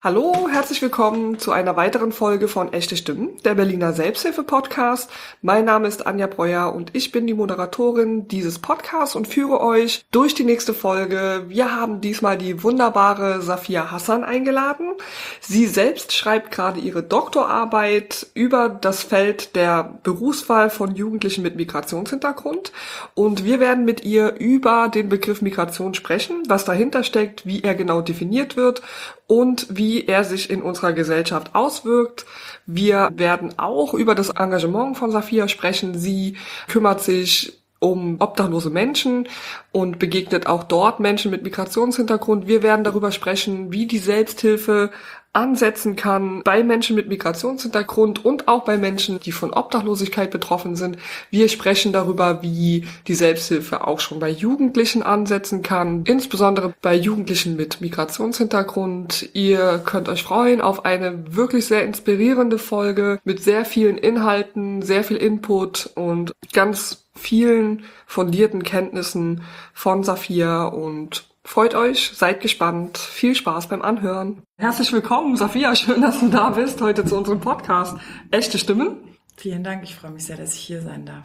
Hallo, herzlich willkommen zu einer weiteren Folge von Echte Stimmen, der Berliner Selbsthilfe-Podcast. Mein Name ist Anja Breuer und ich bin die Moderatorin dieses Podcasts und führe euch durch die nächste Folge. Wir haben diesmal die wunderbare Safia Hassan eingeladen. Sie selbst schreibt gerade ihre Doktorarbeit über das Feld der Berufswahl von Jugendlichen mit Migrationshintergrund. Und wir werden mit ihr über den Begriff Migration sprechen, was dahinter steckt, wie er genau definiert wird und wie er sich in unserer Gesellschaft auswirkt. Wir werden auch über das Engagement von Safia sprechen. Sie kümmert sich um obdachlose Menschen und begegnet auch dort Menschen mit Migrationshintergrund. Wir werden darüber sprechen, wie die Selbsthilfe ansetzen kann bei Menschen mit Migrationshintergrund und auch bei Menschen, die von Obdachlosigkeit betroffen sind. Wir sprechen darüber, wie die Selbsthilfe auch schon bei Jugendlichen ansetzen kann, insbesondere bei Jugendlichen mit Migrationshintergrund. Ihr könnt euch freuen auf eine wirklich sehr inspirierende Folge mit sehr vielen Inhalten, sehr viel Input und ganz vielen fundierten Kenntnissen von Safia und freut euch, seid gespannt. Viel Spaß beim Anhören. Herzlich willkommen, Safia. Schön, dass du da bist heute zu unserem Podcast Echte Stimmen. Vielen Dank, ich freue mich sehr, dass ich hier sein darf.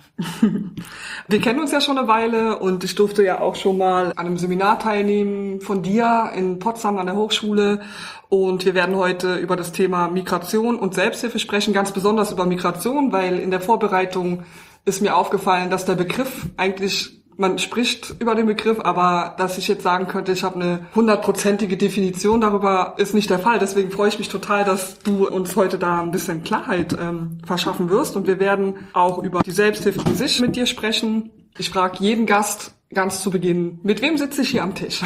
Wir kennen uns ja schon eine Weile und ich durfte ja auch schon mal an einem Seminar teilnehmen von dir in Potsdam an der Hochschule. Und wir werden heute über das Thema Migration und Selbsthilfe sprechen, ganz besonders über Migration, weil in der Vorbereitung ist mir aufgefallen, dass der Begriff eigentlich, man spricht über den Begriff, aber dass ich jetzt sagen könnte, ich habe eine 100%ige Definition darüber, ist nicht der Fall. Deswegen freue ich mich total, dass du uns heute da ein bisschen Klarheit verschaffen wirst. Und wir werden auch über die Selbsthilfe an sich mit dir sprechen. Ich frage jeden Gast ganz zu Beginn, mit wem sitze ich hier am Tisch?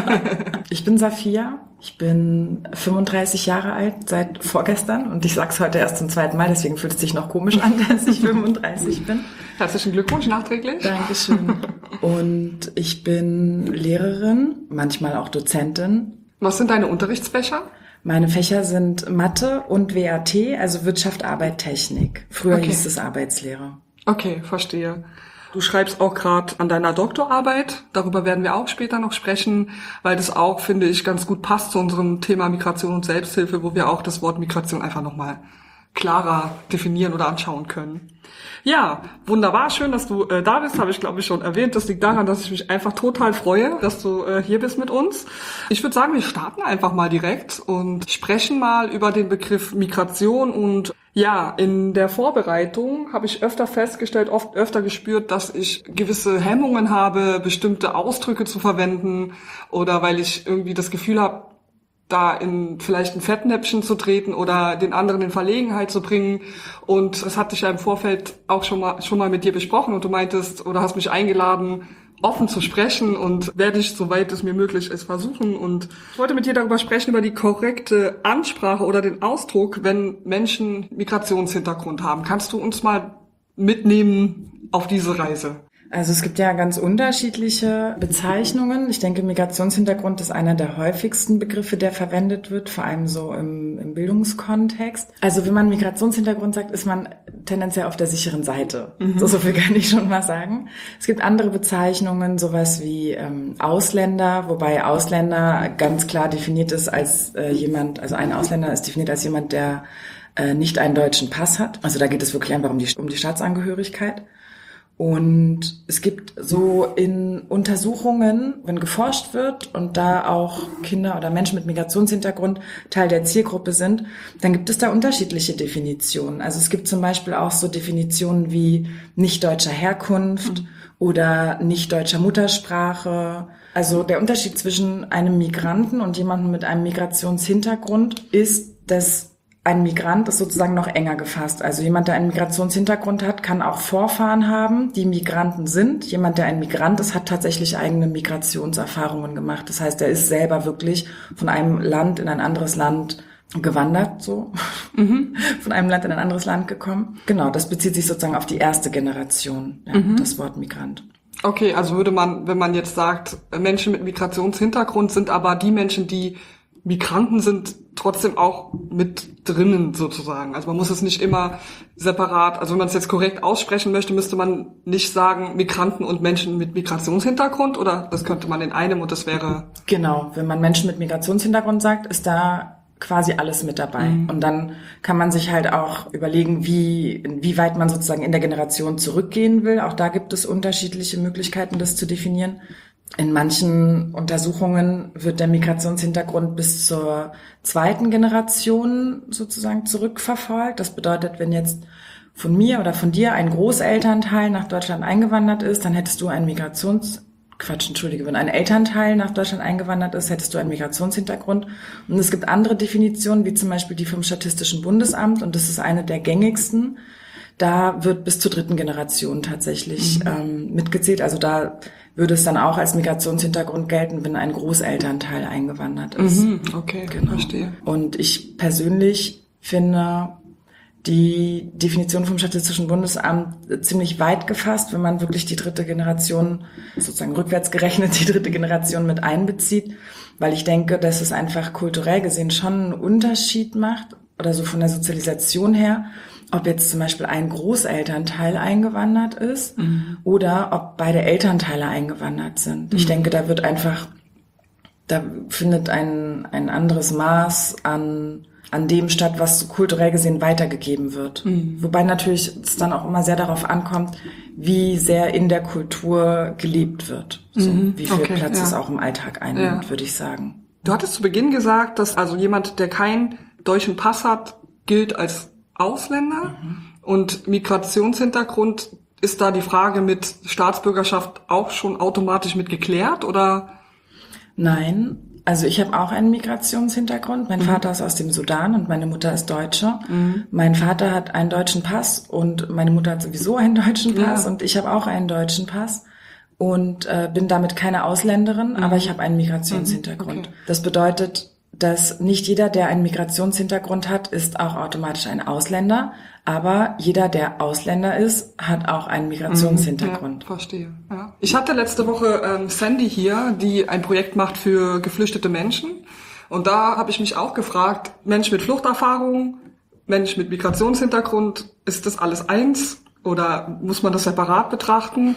Ich bin Safia, ich bin 35 Jahre alt seit vorgestern und ich sag's heute erst zum zweiten Mal, deswegen fühlt es sich noch komisch an, dass ich 35 bin. Herzlichen Glückwunsch nachträglich. Dankeschön. Und ich bin Lehrerin, manchmal auch Dozentin. Was sind deine Unterrichtsfächer? Meine Fächer sind Mathe und WAT, also Wirtschaft, Arbeit, Technik. Früher hieß es Arbeitslehre. Okay, verstehe. Du schreibst auch gerade an deiner Doktorarbeit. Darüber werden wir auch später noch sprechen, weil das auch, finde ich, ganz gut passt zu unserem Thema Migration und Selbsthilfe, wo wir auch das Wort Migration einfach nochmal klarer definieren oder anschauen können. Ja, wunderbar, schön, dass du da bist, habe ich glaube ich schon erwähnt. Das liegt daran, dass ich mich einfach total freue, dass du hier bist mit uns. Ich würde sagen, wir starten einfach mal direkt und sprechen mal über den Begriff Migration. Und ja, in der Vorbereitung habe ich öfter festgestellt, öfter gespürt, dass ich gewisse Hemmungen habe, bestimmte Ausdrücke zu verwenden oder weil ich irgendwie das Gefühl habe, da in vielleicht ein Fettnäpfchen zu treten oder den anderen in Verlegenheit zu bringen. Und das hatte ich ja im Vorfeld auch schon mal mit dir besprochen und du meintest oder hast mich eingeladen, offen zu sprechen und werde ich, soweit es mir möglich ist, versuchen. Und ich wollte mit dir darüber sprechen, über die korrekte Ansprache oder den Ausdruck, wenn Menschen Migrationshintergrund haben. Kannst du uns mal mitnehmen auf diese Reise? Also es gibt ja ganz unterschiedliche Bezeichnungen. Ich denke, Migrationshintergrund ist einer der häufigsten Begriffe, der verwendet wird, vor allem so im Bildungskontext. Also wenn man Migrationshintergrund sagt, ist man tendenziell auf der sicheren Seite. So viel kann ich schon mal sagen. Es gibt andere Bezeichnungen, sowas wie Ausländer, wobei Ausländer ganz klar definiert ist als jemand, also ein Ausländer ist definiert als jemand, der nicht einen deutschen Pass hat. Also da geht es wirklich einfach um die Staatsangehörigkeit. Und es gibt so in Untersuchungen, wenn geforscht wird und da auch Kinder oder Menschen mit Migrationshintergrund Teil der Zielgruppe sind, dann gibt es da unterschiedliche Definitionen. Also es gibt zum Beispiel auch so Definitionen wie nicht deutscher Herkunft oder nicht deutscher Muttersprache. Also der Unterschied zwischen einem Migranten und jemandem mit einem Migrationshintergrund ist, dass ein Migrant ist sozusagen noch enger gefasst. Also jemand, der einen Migrationshintergrund hat, kann auch Vorfahren haben, die Migranten sind. Jemand, der ein Migrant ist, hat tatsächlich eigene Migrationserfahrungen gemacht. Das heißt, er ist selber wirklich von einem Land in ein anderes Land gewandert, so. Von einem Land in ein anderes Land gekommen. Genau, das bezieht sich sozusagen auf die erste Generation, das Wort Migrant. Okay, also würde man, wenn man jetzt sagt, Menschen mit Migrationshintergrund sind aber die Menschen, die Migranten sind, trotzdem auch mit drinnen sozusagen. Also man muss es nicht immer separat, also wenn man es jetzt korrekt aussprechen möchte, müsste man nicht sagen Migranten und Menschen mit Migrationshintergrund, oder das könnte man in einem und das wäre... Genau, wenn man Menschen mit Migrationshintergrund sagt, ist da quasi alles mit dabei. Und dann kann man sich halt auch überlegen, inwieweit man sozusagen in der Generation zurückgehen will. Auch da gibt es unterschiedliche Möglichkeiten, das zu definieren. In manchen Untersuchungen wird der Migrationshintergrund bis zur 2. Generation sozusagen zurückverfolgt. Das bedeutet, wenn jetzt von mir oder von dir ein Großelternteil nach Deutschland eingewandert ist, dann hättest du wenn ein Elternteil nach Deutschland eingewandert ist, hättest du einen Migrationshintergrund. Und es gibt andere Definitionen, wie zum Beispiel die vom Statistischen Bundesamt, und das ist eine der gängigsten. Da wird bis zur 3. Generation tatsächlich mitgezählt. Also da würde es dann auch als Migrationshintergrund gelten, wenn ein Großelternteil eingewandert ist. Okay, genau. Verstehe. Und ich persönlich finde die Definition vom Statistischen Bundesamt ziemlich weit gefasst, wenn man wirklich die 3. Generation, sozusagen rückwärts gerechnet, die 3. Generation mit einbezieht, weil ich denke, dass es einfach kulturell gesehen schon einen Unterschied macht, oder so von der Sozialisation her, ob jetzt zum Beispiel ein Großelternteil eingewandert ist oder ob beide Elternteile eingewandert sind. Ich denke, da findet ein anderes Maß an dem statt, was kulturell gesehen weitergegeben wird. Wobei natürlich es dann auch immer sehr darauf ankommt, wie sehr in der Kultur gelebt wird. So, wie viel Platz es auch im Alltag einnimmt, würde ich sagen. Du hattest zu Beginn gesagt, dass also jemand, der keinen deutschen Pass hat, gilt als Ausländer. Und Migrationshintergrund, ist da die Frage mit Staatsbürgerschaft auch schon automatisch mit geklärt, oder? Nein. Also ich habe auch einen Migrationshintergrund. Mein Vater ist aus dem Sudan und meine Mutter ist Deutsche. Mein Vater hat einen deutschen Pass und meine Mutter hat sowieso einen deutschen Pass und ich habe auch einen deutschen Pass und bin damit keine Ausländerin, aber ich habe einen Migrationshintergrund. Das bedeutet, dass nicht jeder, der einen Migrationshintergrund hat, ist auch automatisch ein Ausländer, aber jeder, der Ausländer ist, hat auch einen Migrationshintergrund. Ja, verstehe. Ja. Ich hatte letzte Woche Sandy hier, die ein Projekt macht für geflüchtete Menschen. Und da habe ich mich auch gefragt, Mensch mit Fluchterfahrung, Mensch mit Migrationshintergrund, ist das alles eins oder muss man das separat betrachten?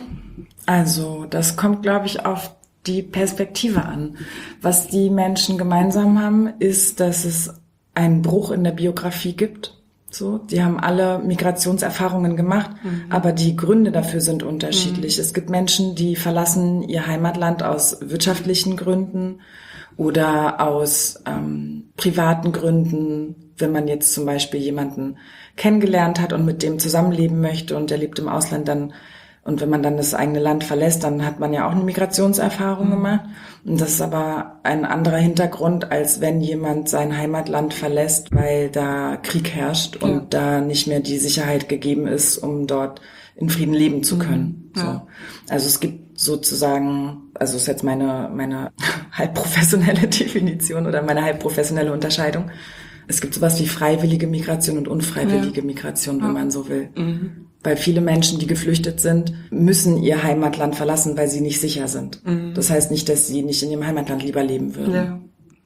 Also das kommt, glaube ich, auf die Perspektive an. Was die Menschen gemeinsam haben, ist, dass es einen Bruch in der Biografie gibt. So, die haben alle Migrationserfahrungen gemacht, aber die Gründe dafür sind unterschiedlich. Es gibt Menschen, die verlassen ihr Heimatland aus wirtschaftlichen Gründen oder aus privaten Gründen. Wenn man jetzt zum Beispiel jemanden kennengelernt hat und mit dem zusammenleben möchte und der lebt im Ausland, und wenn man dann das eigene Land verlässt, dann hat man ja auch eine Migrationserfahrung gemacht. Und das ist aber ein anderer Hintergrund, als wenn jemand sein Heimatland verlässt, weil da Krieg herrscht und da nicht mehr die Sicherheit gegeben ist, um dort in Frieden leben zu können. Ja. So. Also es gibt sozusagen, also ist jetzt meine halb professionelle Definition oder meine halb professionelle Unterscheidung. Es gibt sowas wie freiwillige Migration und unfreiwillige Migration, wenn man so will. Weil viele Menschen, die geflüchtet sind, müssen ihr Heimatland verlassen, weil sie nicht sicher sind. Das heißt nicht, dass sie nicht in ihrem Heimatland lieber leben würden.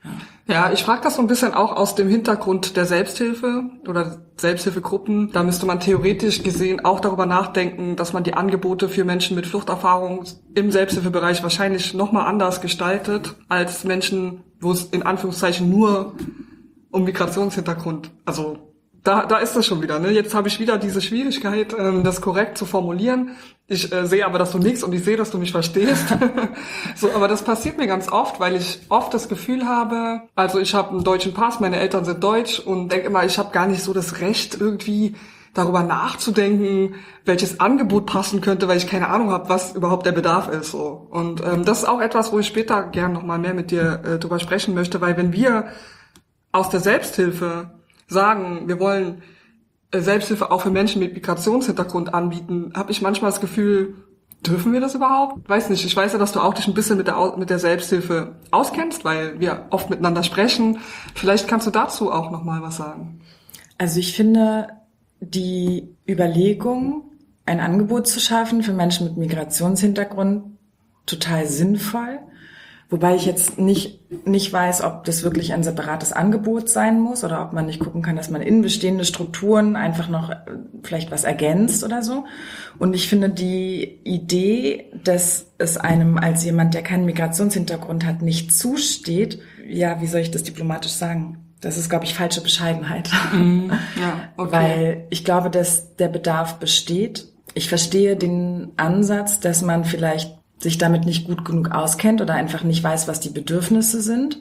Ja, ich frage das so ein bisschen auch aus dem Hintergrund der Selbsthilfe oder Selbsthilfegruppen. Da müsste man theoretisch gesehen auch darüber nachdenken, dass man die Angebote für Menschen mit Fluchterfahrung im Selbsthilfebereich wahrscheinlich nochmal anders gestaltet als Menschen, wo es in Anführungszeichen nur um Migrationshintergrund, also da ist das schon wieder, ne? Jetzt habe ich wieder diese Schwierigkeit, das korrekt zu formulieren. Ich sehe aber, dass du nickst und ich sehe, dass du mich verstehst. So, aber das passiert mir ganz oft, weil ich oft das Gefühl habe, also ich habe einen deutschen Pass, meine Eltern sind deutsch und denke immer, ich habe gar nicht so das Recht, irgendwie darüber nachzudenken, welches Angebot passen könnte, weil ich keine Ahnung habe, was überhaupt der Bedarf ist. So. Und das ist auch etwas, wo ich später gern nochmal mehr mit dir drüber sprechen möchte, weil wenn wir aus der Selbsthilfe sagen, wir wollen Selbsthilfe auch für Menschen mit Migrationshintergrund anbieten, habe ich manchmal das Gefühl, dürfen wir das überhaupt? Weiß nicht, ich weiß ja, dass du auch dich ein bisschen mit der Selbsthilfe auskennst, weil wir oft miteinander sprechen. Vielleicht kannst du dazu auch nochmal was sagen. Also ich finde die Überlegung, ein Angebot zu schaffen für Menschen mit Migrationshintergrund total sinnvoll. Wobei ich jetzt nicht weiß, ob das wirklich ein separates Angebot sein muss oder ob man nicht gucken kann, dass man in bestehende Strukturen einfach noch vielleicht was ergänzt oder so. Und ich finde die Idee, dass es einem als jemand, der keinen Migrationshintergrund hat, nicht zusteht, ja, wie soll ich das diplomatisch sagen? Das ist, glaube ich, falsche Bescheidenheit. Ja, okay. Weil ich glaube, dass der Bedarf besteht. Ich verstehe den Ansatz, dass man vielleicht sich damit nicht gut genug auskennt oder einfach nicht weiß, was die Bedürfnisse sind.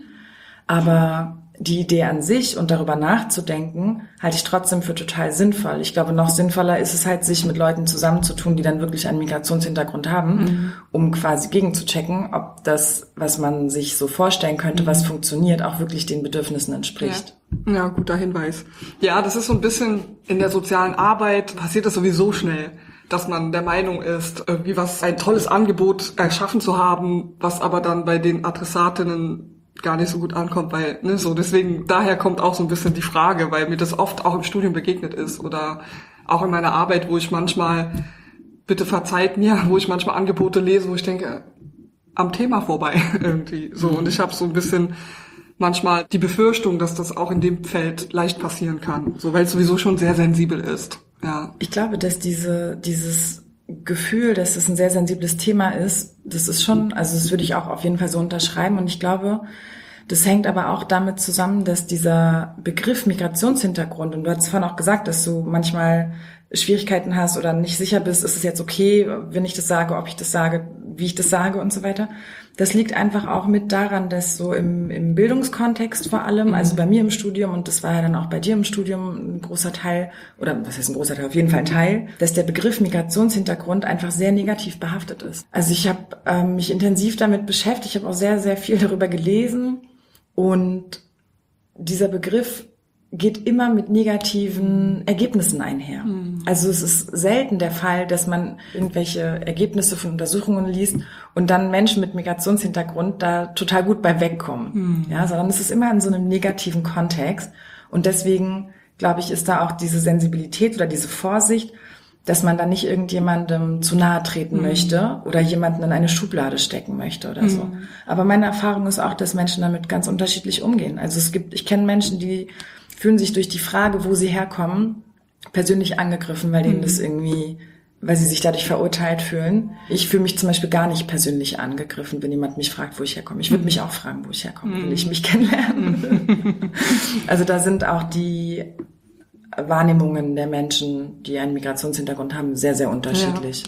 Aber die Idee an sich und darüber nachzudenken, halte ich trotzdem für total sinnvoll. Ich glaube, noch sinnvoller ist es halt, sich mit Leuten zusammenzutun, die dann wirklich einen Migrationshintergrund haben, um quasi gegenzuchecken, ob das, was man sich so vorstellen könnte, was funktioniert, auch wirklich den Bedürfnissen entspricht. Ja, guter Hinweis. Ja, das ist so ein bisschen in der sozialen Arbeit passiert das sowieso schnell, dass man der Meinung ist, irgendwie ein tolles Angebot erschaffen zu haben, was aber dann bei den Adressatinnen gar nicht so gut ankommt, weil, deswegen, daher kommt auch so ein bisschen die Frage, weil mir das oft auch im Studium begegnet ist oder auch in meiner Arbeit, wo ich manchmal, bitte verzeiht mir, wo ich manchmal Angebote lese, wo ich denke, am Thema vorbei irgendwie so. Und ich habe so ein bisschen manchmal die Befürchtung, dass das auch in dem Feld leicht passieren kann, so, weil es sowieso schon sehr sensibel ist. Ja. Ich glaube, dass dieses Gefühl, dass es ein sehr sensibles Thema ist, das ist schon, also das würde ich auch auf jeden Fall so unterschreiben. Und ich glaube, das hängt aber auch damit zusammen, dass dieser Begriff Migrationshintergrund, und du hast vorhin auch gesagt, dass du manchmal Schwierigkeiten hast oder nicht sicher bist, ist es jetzt okay, wenn ich das sage, ob ich das sage, wie ich das sage und so weiter. Das liegt einfach auch mit daran, dass so im Bildungskontext vor allem, also bei mir im Studium, und das war ja dann auch bei dir im Studium ein großer Teil, oder was heißt ein großer Teil, auf jeden Fall ein Teil, dass der Begriff Migrationshintergrund einfach sehr negativ behaftet ist. Also ich habe mich intensiv damit beschäftigt, ich habe auch sehr, sehr viel darüber gelesen, und dieser Begriff geht immer mit negativen Ergebnissen einher. Also es ist selten der Fall, dass man irgendwelche Ergebnisse von Untersuchungen liest und dann Menschen mit Migrationshintergrund da total gut bei wegkommen. Ja, sondern es ist immer in so einem negativen Kontext. Und deswegen, glaube ich, ist da auch diese Sensibilität oder diese Vorsicht, dass man da nicht irgendjemandem zu nahe treten möchte oder jemanden in eine Schublade stecken möchte oder so. Aber meine Erfahrung ist auch, dass Menschen damit ganz unterschiedlich umgehen. Also ich kenne Menschen, die fühlen sich durch die Frage, wo sie herkommen, persönlich angegriffen, weil denen das irgendwie, weil sie sich dadurch verurteilt fühlen. Ich fühle mich zum Beispiel gar nicht persönlich angegriffen, wenn jemand mich fragt, wo ich herkomme. Ich würde mich auch fragen, wo ich herkomme, will ich mich kennenlernen. Also da sind auch die Wahrnehmungen der Menschen, die einen Migrationshintergrund haben, sehr, sehr unterschiedlich.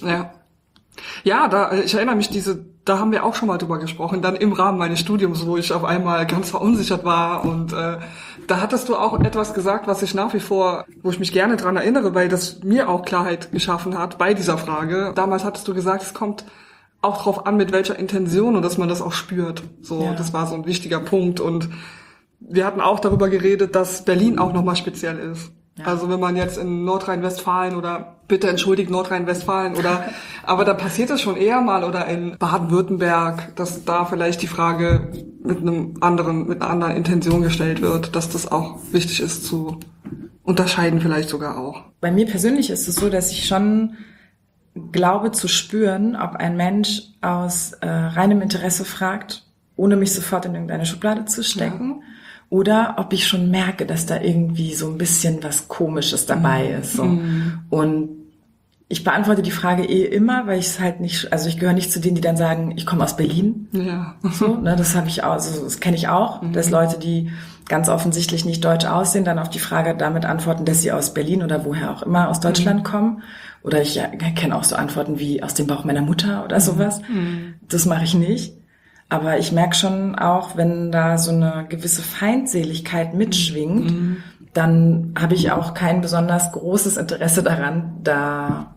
Ja, ich erinnere mich, da haben wir auch schon mal drüber gesprochen, dann im Rahmen meines Studiums, wo ich auf einmal ganz verunsichert war, und da hattest du auch etwas gesagt, was ich nach wie vor, wo ich mich gerne dran erinnere, weil das mir auch Klarheit geschaffen hat bei dieser Frage. Damals hattest du gesagt, es kommt auch drauf an, mit welcher Intention, und dass man das auch spürt. So, das war so ein wichtiger Punkt, und wir hatten auch darüber geredet, dass Berlin auch nochmal speziell ist. Ja. Also wenn man jetzt in Nordrhein-Westfalen oder, bitte entschuldigt, Nordrhein-Westfalen aber da passiert es schon eher mal, oder in Baden-Württemberg, dass da vielleicht die Frage mit einer anderen Intention gestellt wird, dass das auch wichtig ist zu unterscheiden, vielleicht sogar auch. Bei mir persönlich ist es so, dass ich schon glaube zu spüren, ob ein Mensch aus reinem Interesse fragt, ohne mich sofort in irgendeine Schublade zu stecken. Ja. Oder ob ich schon merke, dass da irgendwie so ein bisschen was Komisches dabei ist. So. Und ich beantworte die Frage immer, weil ich es halt nicht, also ich gehöre nicht zu denen, die dann sagen, ich komme aus Berlin. Ja. So, ne, das habe ich auch, also das kenne ich auch, dass Leute, die ganz offensichtlich nicht deutsch aussehen, dann auf die Frage damit antworten, dass sie aus Berlin oder woher auch immer aus Deutschland kommen. Oder ich kenne auch so Antworten wie aus dem Bauch meiner Mutter oder sowas. Das mache ich nicht. Aber ich merke schon auch, wenn da so eine gewisse Feindseligkeit mitschwingt, dann habe ich auch kein besonders großes Interesse daran, da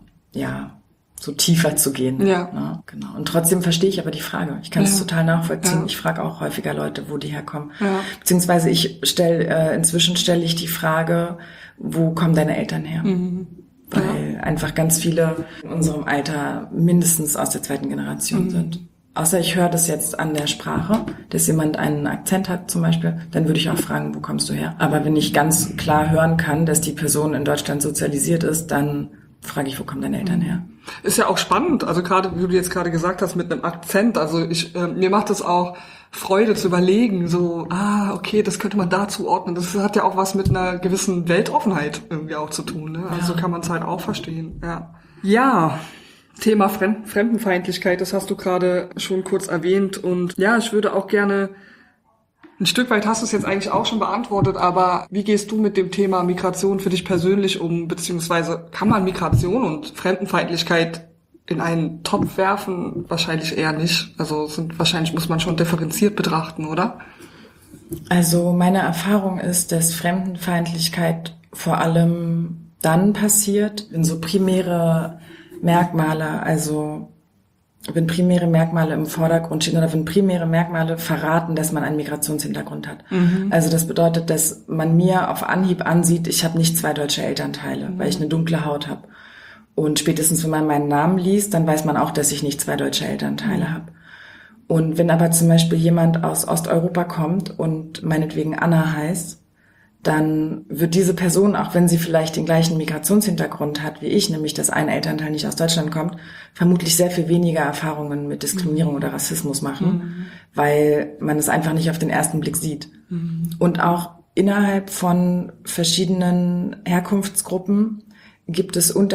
so tiefer zu gehen. Ja. Ne? Genau. Und trotzdem verstehe ich aber die Frage. Ich kann es total nachvollziehen. Ja. Ich frage auch häufiger Leute, wo die herkommen. Ja. Beziehungsweise inzwischen stelle ich die Frage, wo kommen deine Eltern her? Weil einfach ganz viele in unserem Alter mindestens aus der zweiten Generation sind. Außer ich höre das jetzt an der Sprache, dass jemand einen Akzent hat zum Beispiel, dann würde ich auch fragen, wo kommst du her? Aber wenn ich ganz klar hören kann, dass die Person in Deutschland sozialisiert ist, dann frage ich, wo kommen deine Eltern her? Ist ja auch spannend, also gerade, wie du jetzt gerade gesagt hast, mit einem Akzent, also mir macht es auch Freude zu überlegen, so, okay, das könnte man da zuordnen. Das hat ja auch was mit einer gewissen Weltoffenheit irgendwie auch zu tun, ne? Also kann man es halt auch verstehen, Ja. Thema Fremdenfeindlichkeit, das hast du gerade schon kurz erwähnt, und ja, ich würde auch gerne Ein Stück weit hast du es jetzt eigentlich auch schon beantwortet, aber wie gehst du mit dem Thema Migration für dich persönlich um, beziehungsweise kann man Migration und Fremdenfeindlichkeit in einen Topf werfen? Wahrscheinlich eher nicht. Also wahrscheinlich muss man schon differenziert betrachten, oder? Also meine Erfahrung ist, dass Fremdenfeindlichkeit vor allem dann passiert, wenn so primäre Merkmale, also wenn primäre Merkmale im Vordergrund stehen oder wenn primäre Merkmale verraten, dass man einen Migrationshintergrund hat. Also das bedeutet, dass man mir auf Anhieb ansieht, ich habe nicht 2 deutsche Elternteile, weil ich eine dunkle Haut habe. Und spätestens, wenn man meinen Namen liest, dann weiß man auch, dass ich nicht 2 deutsche Elternteile habe. Und wenn aber zum Beispiel jemand aus Osteuropa kommt und meinetwegen Anna heißt, dann wird diese Person, auch wenn sie vielleicht den gleichen Migrationshintergrund hat wie ich, nämlich dass ein Elternteil nicht aus Deutschland kommt, vermutlich sehr viel weniger Erfahrungen mit Diskriminierung oder Rassismus machen, weil man es einfach nicht auf den ersten Blick sieht. Und auch innerhalb von verschiedenen Herkunftsgruppen gibt es einen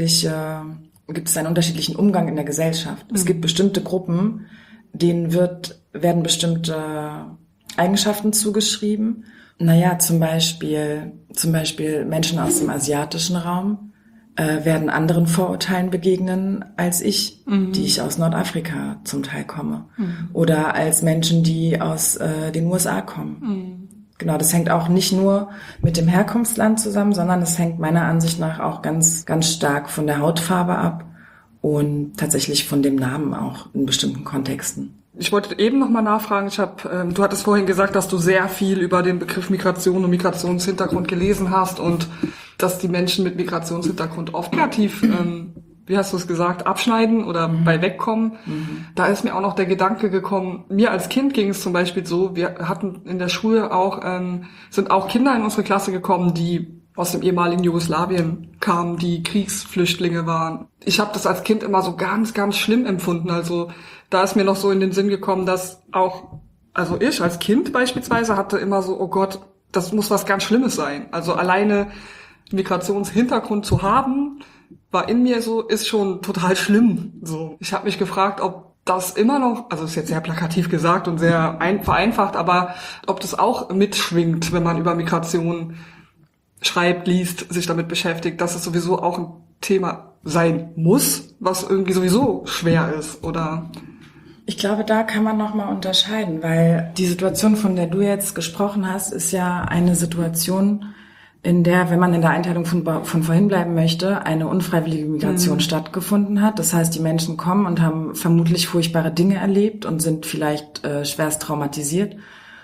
unterschiedlichen Umgang in der Gesellschaft. Es gibt bestimmte Gruppen, denen werden bestimmte Eigenschaften zugeschrieben. Zum Beispiel Menschen aus dem asiatischen Raum werden anderen Vorurteilen begegnen als ich, die ich aus Nordafrika zum Teil komme. Oder als Menschen, die aus den USA kommen. Genau, das hängt auch nicht nur mit dem Herkunftsland zusammen, sondern es hängt meiner Ansicht nach auch ganz, ganz stark von der Hautfarbe ab und tatsächlich von dem Namen auch in bestimmten Kontexten. Ich wollte eben nochmal nachfragen, du hattest vorhin gesagt, dass du sehr viel über den Begriff Migration und Migrationshintergrund gelesen hast und dass die Menschen mit Migrationshintergrund oft negativ, wie hast du es gesagt, abschneiden oder bei wegkommen. Da ist mir auch noch der Gedanke gekommen, mir als Kind ging es zum Beispiel so, wir hatten in der Schule auch, sind auch Kinder in unsere Klasse gekommen, die aus dem ehemaligen Jugoslawien kamen, die Kriegsflüchtlinge waren. Ich habe das als Kind immer so ganz, ganz schlimm empfunden. Also da ist mir noch so in den Sinn gekommen, dass also ich als Kind beispielsweise hatte immer so, oh Gott, das muss was ganz Schlimmes sein. Also alleine Migrationshintergrund zu haben, war in mir so, ist schon total schlimm. So, ich habe mich gefragt, ob das immer noch, also ist jetzt sehr plakativ gesagt und sehr vereinfacht, aber ob das auch mitschwingt, wenn man über Migration schreibt, liest, sich damit beschäftigt, dass es sowieso auch ein Thema sein muss, was irgendwie sowieso schwer ist, oder? Ich glaube, da kann man nochmal unterscheiden, weil die Situation, von der du jetzt gesprochen hast, ist ja eine Situation, in der, wenn man in der Einteilung von vorhin bleiben möchte, eine unfreiwillige Migration stattgefunden hat. Das heißt, die Menschen kommen und haben vermutlich furchtbare Dinge erlebt und sind vielleicht schwerst traumatisiert.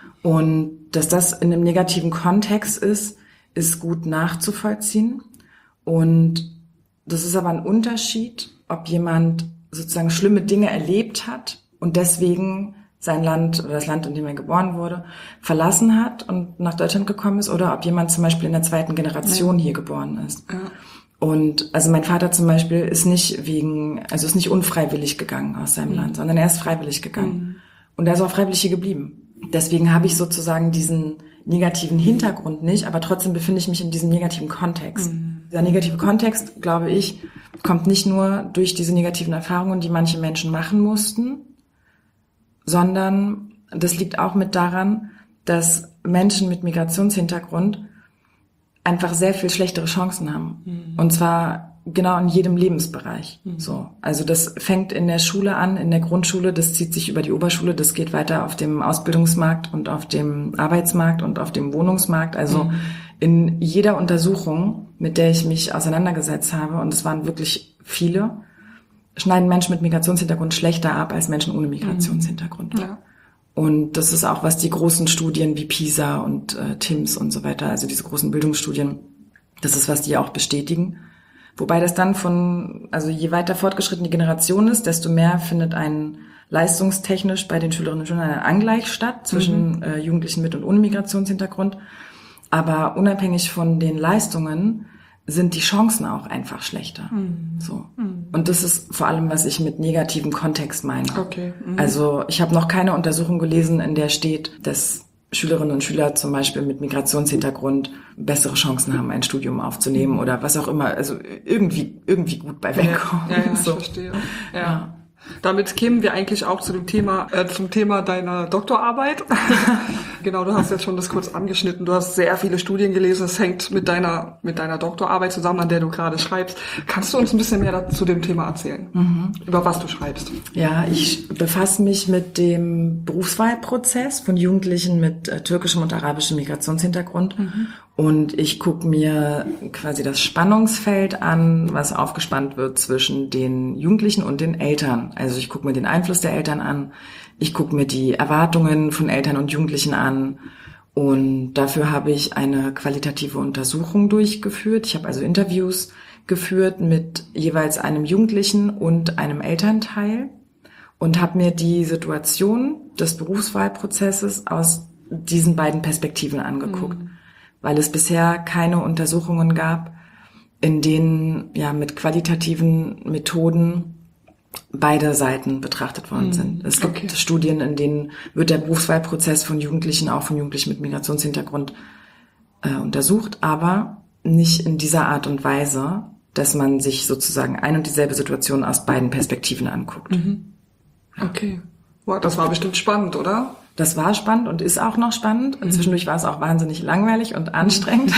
Und dass das in einem negativen Kontext ist gut nachzuvollziehen. Und das ist aber ein Unterschied, ob jemand sozusagen schlimme Dinge erlebt hat und deswegen sein Land oder das Land, in dem er geboren wurde, verlassen hat und nach Deutschland gekommen ist, oder ob jemand zum Beispiel in der 2. Generation hier geboren ist. Ja. Und also mein Vater zum Beispiel ist nicht unfreiwillig gegangen aus seinem Land, sondern er ist freiwillig gegangen. Und er ist auch freiwillig hier geblieben. Deswegen habe ich sozusagen diesen negativen Hintergrund nicht, aber trotzdem befinde ich mich in diesem negativen Kontext. Dieser negative Kontext, glaube ich, kommt nicht nur durch diese negativen Erfahrungen, die manche Menschen machen mussten, sondern das liegt auch mit daran, dass Menschen mit Migrationshintergrund einfach sehr viel schlechtere Chancen haben. Und zwar genau in jedem Lebensbereich. So. Also das fängt in der Schule an, in der Grundschule, das zieht sich über die Oberschule, das geht weiter auf dem Ausbildungsmarkt und auf dem Arbeitsmarkt und auf dem Wohnungsmarkt. Also in jeder Untersuchung, mit der ich mich auseinandergesetzt habe, und es waren wirklich viele, schneiden Menschen mit Migrationshintergrund schlechter ab als Menschen ohne Migrationshintergrund. Ja. Und das ist auch, was die großen Studien wie PISA und TIMSS und so weiter, also diese großen Bildungsstudien, das ist, was die auch bestätigen. Wobei das dann je weiter fortgeschritten die Generation ist, desto mehr findet leistungstechnisch bei den Schülerinnen und Schülern ein Angleich statt zwischen Jugendlichen mit und ohne Migrationshintergrund. Aber unabhängig von den Leistungen sind die Chancen auch einfach schlechter. So. Und das ist vor allem, was ich mit negativem Kontext meine. Okay. Also ich habe noch keine Untersuchung gelesen, in der steht, dass Schülerinnen und Schüler zum Beispiel mit Migrationshintergrund bessere Chancen haben, ein Studium aufzunehmen oder was auch immer. Also irgendwie gut bei wegkommen. Ja, so. Ich verstehe. Ja. Damit kämen wir eigentlich auch zum Thema deiner Doktorarbeit. Genau, du hast jetzt schon das kurz angeschnitten. Du hast sehr viele Studien gelesen. Das hängt mit deiner Doktorarbeit zusammen, an der du gerade schreibst. Kannst du uns ein bisschen mehr zu dem Thema erzählen? Über was du schreibst? Ja, ich befasse mich mit dem Berufswahlprozess von Jugendlichen mit türkischem und arabischem Migrationshintergrund. Und ich gucke mir quasi das Spannungsfeld an, was aufgespannt wird zwischen den Jugendlichen und den Eltern. Also ich gucke mir den Einfluss der Eltern an. Ich gucke mir die Erwartungen von Eltern und Jugendlichen an. Und dafür habe ich eine qualitative Untersuchung durchgeführt. Ich habe also Interviews geführt mit jeweils einem Jugendlichen und einem Elternteil und habe mir die Situation des Berufswahlprozesses aus diesen beiden Perspektiven angeguckt. Weil es bisher keine Untersuchungen gab, in denen ja mit qualitativen Methoden beide Seiten betrachtet worden sind. Es gibt Studien, in denen wird der Berufswahlprozess von Jugendlichen, auch von Jugendlichen mit Migrationshintergrund untersucht, aber nicht in dieser Art und Weise, dass man sich sozusagen ein und dieselbe Situation aus beiden Perspektiven anguckt. Okay. Wow, das war bestimmt spannend, oder? Das war spannend und ist auch noch spannend. Und zwischendurch war es auch wahnsinnig langweilig und anstrengend.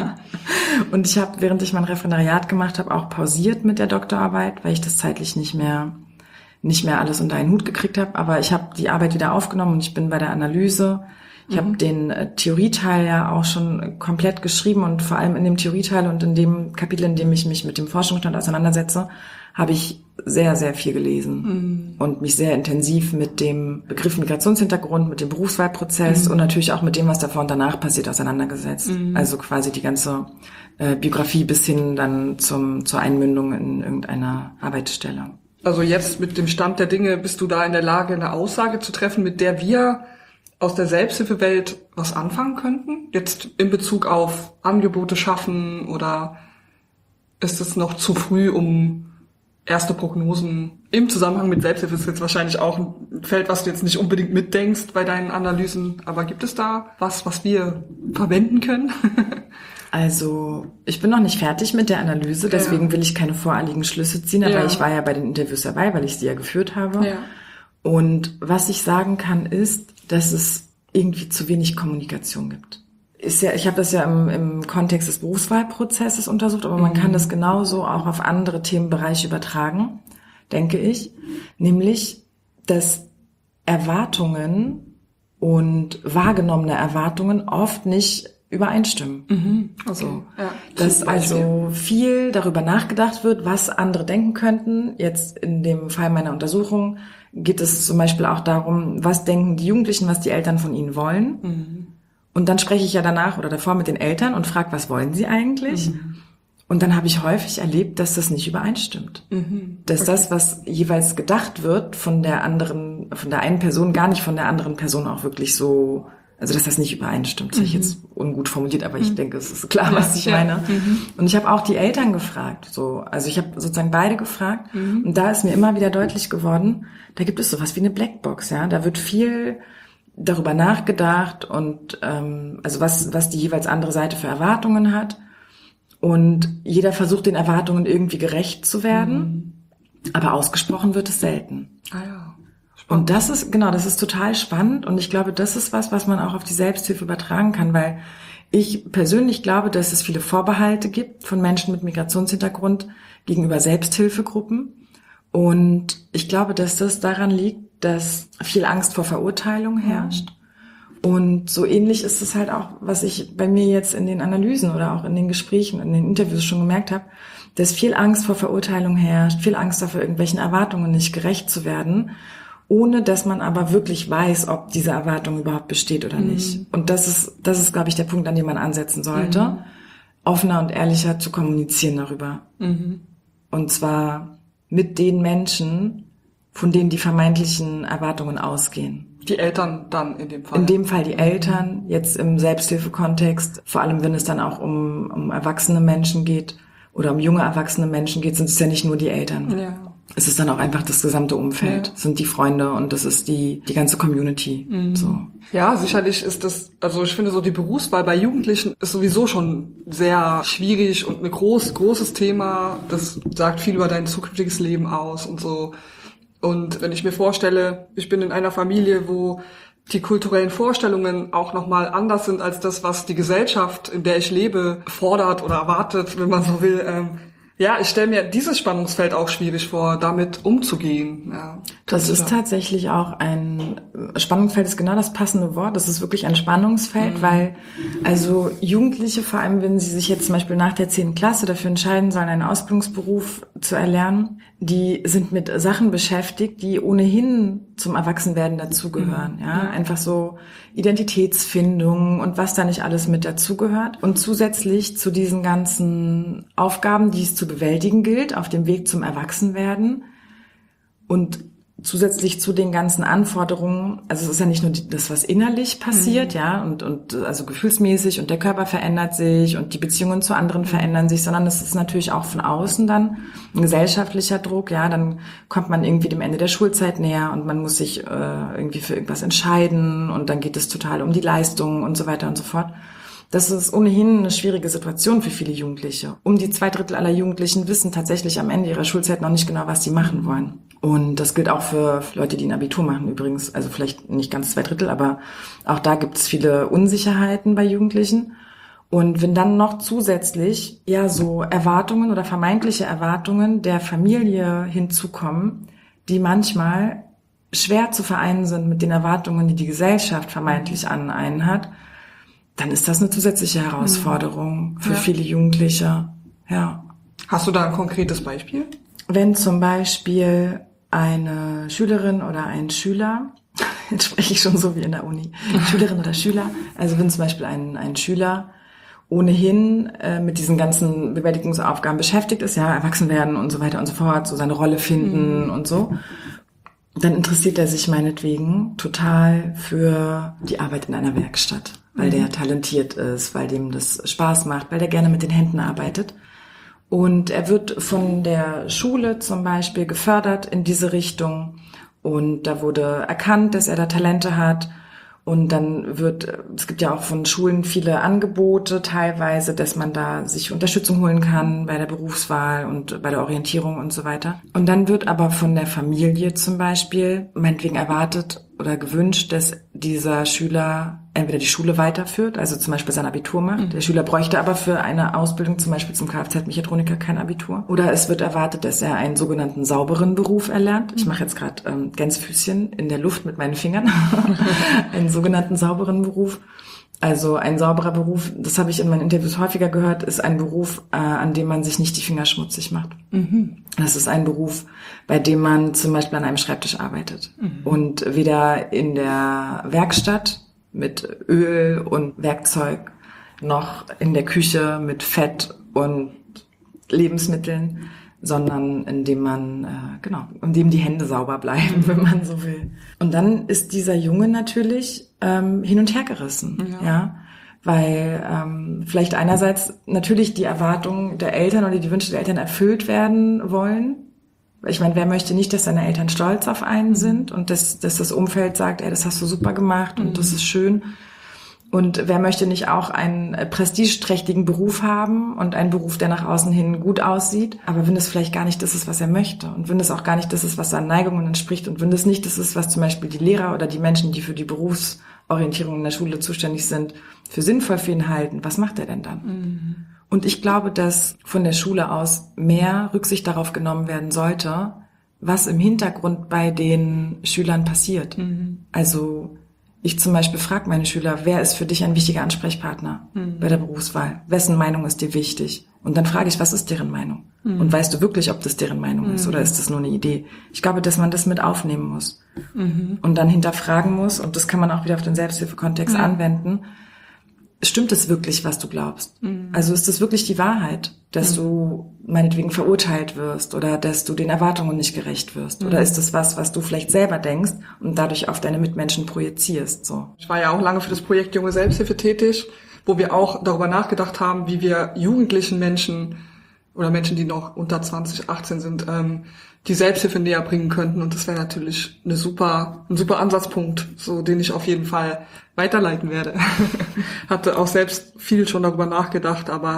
Und ich habe, während ich mein Referendariat gemacht habe, auch pausiert mit der Doktorarbeit, weil ich das zeitlich nicht mehr alles unter einen Hut gekriegt habe. Aber ich habe die Arbeit wieder aufgenommen und ich bin bei der Analyse. Ich habe den Theorieteil ja auch schon komplett geschrieben und vor allem in dem Theorieteil und in dem Kapitel, in dem ich mich mit dem Forschungsstand auseinandersetze, habe ich sehr, sehr viel gelesen und mich sehr intensiv mit dem Begriff Migrationshintergrund, mit dem Berufswahlprozess und natürlich auch mit dem, was davor und danach passiert, auseinandergesetzt. Also quasi die ganze Biografie bis hin dann zur Einmündung in irgendeiner Arbeitsstelle. Also jetzt mit dem Stand der Dinge bist du da in der Lage, eine Aussage zu treffen, mit der wir aus der Selbsthilfewelt was anfangen könnten? Jetzt in Bezug auf Angebote schaffen oder ist es noch zu früh, um erste Prognosen im Zusammenhang mit Selbsthilfe? Ist jetzt wahrscheinlich auch ein Feld, was du jetzt nicht unbedingt mitdenkst bei deinen Analysen, aber gibt es da was wir verwenden können? Also ich bin noch nicht fertig mit der Analyse, deswegen will ich keine voreiligen Schlüsse ziehen, aber ich war ja bei den Interviews dabei, weil ich sie ja geführt habe. Ja. Und was ich sagen kann, ist, dass es irgendwie zu wenig Kommunikation gibt. Ich habe das ja im Kontext des Berufswahlprozesses untersucht, aber man kann das genauso auch auf andere Themenbereiche übertragen, denke ich. Nämlich, dass Erwartungen und wahrgenommene Erwartungen oft nicht übereinstimmen. Okay. Dass also viel darüber nachgedacht wird, was andere denken könnten. Jetzt in dem Fall meiner Untersuchung geht es zum Beispiel auch darum, was denken die Jugendlichen, was die Eltern von ihnen wollen. Und dann spreche ich ja danach oder davor mit den Eltern und frage, was wollen sie eigentlich? Und dann habe ich häufig erlebt, dass das nicht übereinstimmt. Dass das, was jeweils gedacht wird von der einen Person, gar nicht von der anderen Person auch wirklich so, also dass das nicht übereinstimmt. Das habe ich jetzt ungut formuliert, aber ich denke, es ist klar, was ich meine. Und ich habe auch die Eltern gefragt. Also ich habe sozusagen beide gefragt. Und da ist mir immer wieder deutlich geworden, da gibt es sowas wie eine Blackbox. Ja, da wird viel darüber nachgedacht und also was die jeweils andere Seite für Erwartungen hat. Und jeder versucht, den Erwartungen irgendwie gerecht zu werden. Aber ausgesprochen wird es selten. Ah ja. Und das ist total spannend und ich glaube, das ist was man auch auf die Selbsthilfe übertragen kann, weil ich persönlich glaube, dass es viele Vorbehalte gibt von Menschen mit Migrationshintergrund gegenüber Selbsthilfegruppen und ich glaube, dass das daran liegt, dass viel Angst vor Verurteilung herrscht und so ähnlich ist es halt auch, was ich bei mir jetzt in den Analysen oder auch in den Gesprächen, in den Interviews schon gemerkt habe, dass viel Angst vor Verurteilung herrscht, viel Angst davor, irgendwelchen Erwartungen nicht gerecht zu werden, ohne dass man aber wirklich weiß, ob diese Erwartung überhaupt besteht oder nicht. Und das ist, glaube ich, der Punkt, an dem man ansetzen sollte, offener und ehrlicher zu kommunizieren darüber. Und zwar mit den Menschen, von denen die vermeintlichen Erwartungen ausgehen. Die Eltern dann in dem Fall? In dem Fall die Eltern, jetzt im Selbsthilfekontext, vor allem wenn es dann auch um erwachsene Menschen geht oder um junge erwachsene Menschen geht, sind es ja nicht nur die Eltern. Ja. Es ist dann auch einfach das gesamte Umfeld, sind die Freunde und das ist die ganze Community. So. Ja, sicherlich ist das, also ich finde so die Berufswahl bei Jugendlichen ist sowieso schon sehr schwierig und ein großes Thema. Das sagt viel über dein zukünftiges Leben aus und so. Und wenn ich mir vorstelle, ich bin in einer Familie, wo die kulturellen Vorstellungen auch nochmal anders sind als das, was die Gesellschaft, in der ich lebe, fordert oder erwartet, wenn man so will. Ja, ich stelle mir dieses Spannungsfeld auch schwierig vor, damit umzugehen. Ja, das ist tatsächlich auch Spannungsfeld ist genau das passende Wort. Das ist wirklich ein Spannungsfeld, weil also Jugendliche, vor allem wenn sie sich jetzt zum Beispiel nach der 10. Klasse dafür entscheiden sollen, einen Ausbildungsberuf zu erlernen, die sind mit Sachen beschäftigt, die ohnehin zum Erwachsenwerden dazugehören. Ja, einfach so Identitätsfindung und was da nicht alles mit dazugehört. Und zusätzlich zu diesen ganzen Aufgaben, die es zu bewältigen gilt, auf dem Weg zum Erwachsenwerden und zusätzlich zu den ganzen Anforderungen, also es ist ja nicht nur das, was innerlich passiert, ja, und also gefühlsmäßig und der Körper verändert sich und die Beziehungen zu anderen verändern sich, sondern es ist natürlich auch von außen dann ein gesellschaftlicher Druck, ja, dann kommt man irgendwie dem Ende der Schulzeit näher und man muss sich irgendwie für irgendwas entscheiden und dann geht es total um die Leistung und so weiter und so fort. Das ist ohnehin eine schwierige Situation für viele Jugendliche. 2/3 aller Jugendlichen wissen tatsächlich am Ende ihrer Schulzeit noch nicht genau, was sie machen wollen. Und das gilt auch für Leute, die ein Abitur machen übrigens. Also vielleicht nicht ganz 2/3, aber auch da gibt es viele Unsicherheiten bei Jugendlichen. Und wenn dann noch zusätzlich ja so Erwartungen oder vermeintliche Erwartungen der Familie hinzukommen, die manchmal schwer zu vereinen sind mit den Erwartungen, die die Gesellschaft vermeintlich an einen hat, dann ist das eine zusätzliche Herausforderung für viele Jugendliche. Ja. Hast du da ein konkretes Beispiel? Wenn zum Beispiel eine Schülerin oder ein Schüler, jetzt spreche ich schon so wie in der Uni, Schülerin oder Schüler, also wenn zum Beispiel ein Schüler ohnehin mit diesen ganzen Bewältigungsaufgaben beschäftigt ist, ja, erwachsen werden und so weiter und so fort, so seine Rolle finden und so, dann interessiert er sich meinetwegen total für die Arbeit in einer Werkstatt, weil der talentiert ist, weil dem das Spaß macht, weil der gerne mit den Händen arbeitet. Und er wird von der Schule zum Beispiel gefördert in diese Richtung. Und da wurde erkannt, dass er da Talente hat. Und dann es gibt ja auch von Schulen viele Angebote teilweise, dass man da sich Unterstützung holen kann bei der Berufswahl und bei der Orientierung und so weiter. Und dann wird aber von der Familie zum Beispiel meinetwegen erwartet oder gewünscht, dass dieser Schüler entweder die Schule weiterführt, also zum Beispiel sein Abitur macht. Der Schüler bräuchte aber für eine Ausbildung, zum Beispiel zum Kfz-Mechatroniker, kein Abitur. Oder es wird erwartet, dass er einen sogenannten sauberen Beruf erlernt. Ich mache jetzt gerade Gänsefüßchen in der Luft mit meinen Fingern. Einen sogenannten sauberen Beruf. Also ein sauberer Beruf, das habe ich in meinen Interviews häufiger gehört, ist ein Beruf, an dem man sich nicht die Finger schmutzig macht. Das ist ein Beruf, bei dem man zum Beispiel an einem Schreibtisch arbeitet und weder in der Werkstatt mit Öl und Werkzeug noch in der Küche mit Fett und Lebensmitteln, sondern indem die Hände sauber bleiben, wenn man so will. Und dann ist dieser Junge natürlich hin und her gerissen, ja, weil vielleicht einerseits natürlich die Erwartungen der Eltern oder die Wünsche der Eltern erfüllt werden wollen. Ich meine, wer möchte nicht, dass seine Eltern stolz auf einen sind und dass das Umfeld sagt, ey, das hast du super gemacht und das ist schön. Und wer möchte nicht auch einen prestigeträchtigen Beruf haben und einen Beruf, der nach außen hin gut aussieht, aber wenn es vielleicht gar nicht das ist, was er möchte und wenn es auch gar nicht das ist, was seinen Neigungen entspricht und wenn es nicht das ist, was zum Beispiel die Lehrer oder die Menschen, die für die Berufsorientierung in der Schule zuständig sind, für sinnvoll für ihn halten, was macht er denn dann? Und ich glaube, dass von der Schule aus mehr Rücksicht darauf genommen werden sollte, was im Hintergrund bei den Schülern passiert. Also ich zum Beispiel frage meine Schüler, wer ist für dich ein wichtiger Ansprechpartner bei der Berufswahl? Wessen Meinung ist dir wichtig? Und dann frage ich, was ist deren Meinung? Und weißt du wirklich, ob das deren Meinung ist oder ist das nur eine Idee? Ich glaube, dass man das mit aufnehmen muss und dann hinterfragen muss. Und das kann man auch wieder auf den Selbsthilfekontext anwenden. Stimmt es wirklich, was du glaubst? Also ist es wirklich die Wahrheit, dass du meinetwegen verurteilt wirst oder dass du den Erwartungen nicht gerecht wirst? Oder ist es was du vielleicht selber denkst und dadurch auf deine Mitmenschen projizierst? So. Ich war ja auch lange für das Projekt Junge Selbsthilfe tätig, wo wir auch darüber nachgedacht haben, wie wir jugendlichen Menschen oder Menschen, die noch unter 20, 18 sind, die Selbsthilfe näher bringen könnten. Und das wäre natürlich ein super Ansatzpunkt, so den ich auf jeden Fall weiterleiten werde. Hatte auch selbst viel schon darüber nachgedacht, aber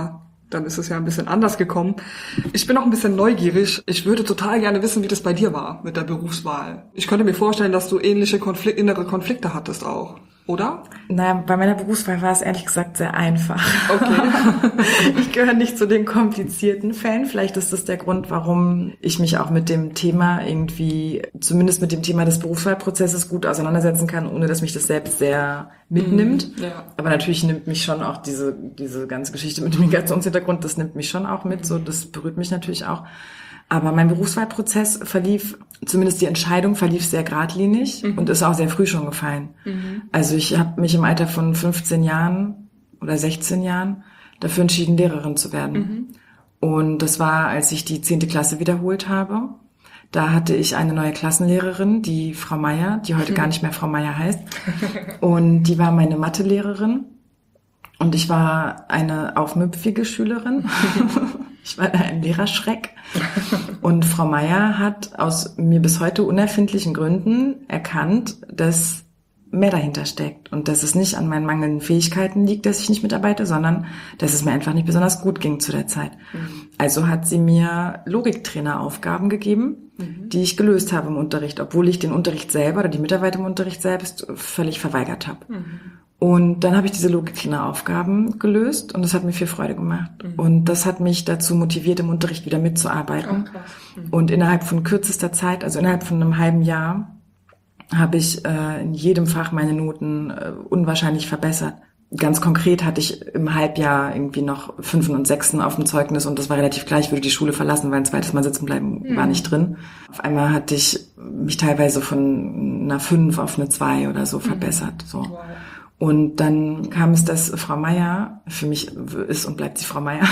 Dann ist es ja ein bisschen anders gekommen. Ich bin auch ein bisschen neugierig. Ich würde total gerne wissen, wie das bei dir war mit der Berufswahl. Ich könnte mir vorstellen, dass du ähnliche innere Konflikte hattest auch, oder? Naja, bei meiner Berufswahl war es ehrlich gesagt sehr einfach. Okay. Ich gehöre nicht zu den komplizierten Fällen. Vielleicht ist das der Grund, warum ich mich auch mit dem Thema irgendwie, zumindest mit dem Thema des Berufswahlprozesses gut auseinandersetzen kann, ohne dass mich das selbst sehr mitnimmt. Ja. Aber natürlich nimmt mich schon auch diese ganze Geschichte mit dem Migrationshintergrund, das nimmt mich schon auch mit, so, das berührt mich natürlich auch. Aber mein Berufswahlprozess verlief, zumindest die Entscheidung verlief sehr geradlinig und ist auch sehr früh schon gefallen. Also ich habe mich im Alter von 15 Jahren oder 16 Jahren dafür entschieden, Lehrerin zu werden. Und das war, als ich die 10. Klasse wiederholt habe. Da hatte ich eine neue Klassenlehrerin, die Frau Meier, die heute gar nicht mehr Frau Meier heißt. Und die war meine Mathelehrerin. Und ich war eine aufmüpfige Schülerin. Ich war ein Lehrerschreck. Und Frau Meier hat aus mir bis heute unerfindlichen Gründen erkannt, dass mehr dahinter steckt und dass es nicht an meinen mangelnden Fähigkeiten liegt, dass ich nicht mitarbeite, sondern dass es mir einfach nicht besonders gut ging zu der Zeit. Also hat sie mir Logiktraineraufgaben gegeben, die ich gelöst habe im Unterricht, obwohl ich den Unterricht selber oder die Mitarbeit im Unterricht selbst völlig verweigert habe. Und dann habe ich diese Logiktraineraufgaben gelöst und das hat mir viel Freude gemacht. Und das hat mich dazu motiviert, im Unterricht wieder mitzuarbeiten. Und innerhalb von kürzester Zeit, also innerhalb von einem halben Jahr, habe ich in jedem Fach meine Noten unwahrscheinlich verbessert. Ganz konkret hatte ich im Halbjahr irgendwie noch 5 und 6 auf dem Zeugnis und das war relativ gleich, ich würde die Schule verlassen, weil ein zweites Mal sitzen bleiben war nicht drin. Auf einmal hatte ich mich teilweise von einer 5 auf eine 2 oder so verbessert. So. Wow. Und dann kam es, dass Frau Meier, für mich ist und bleibt sie Frau Meier,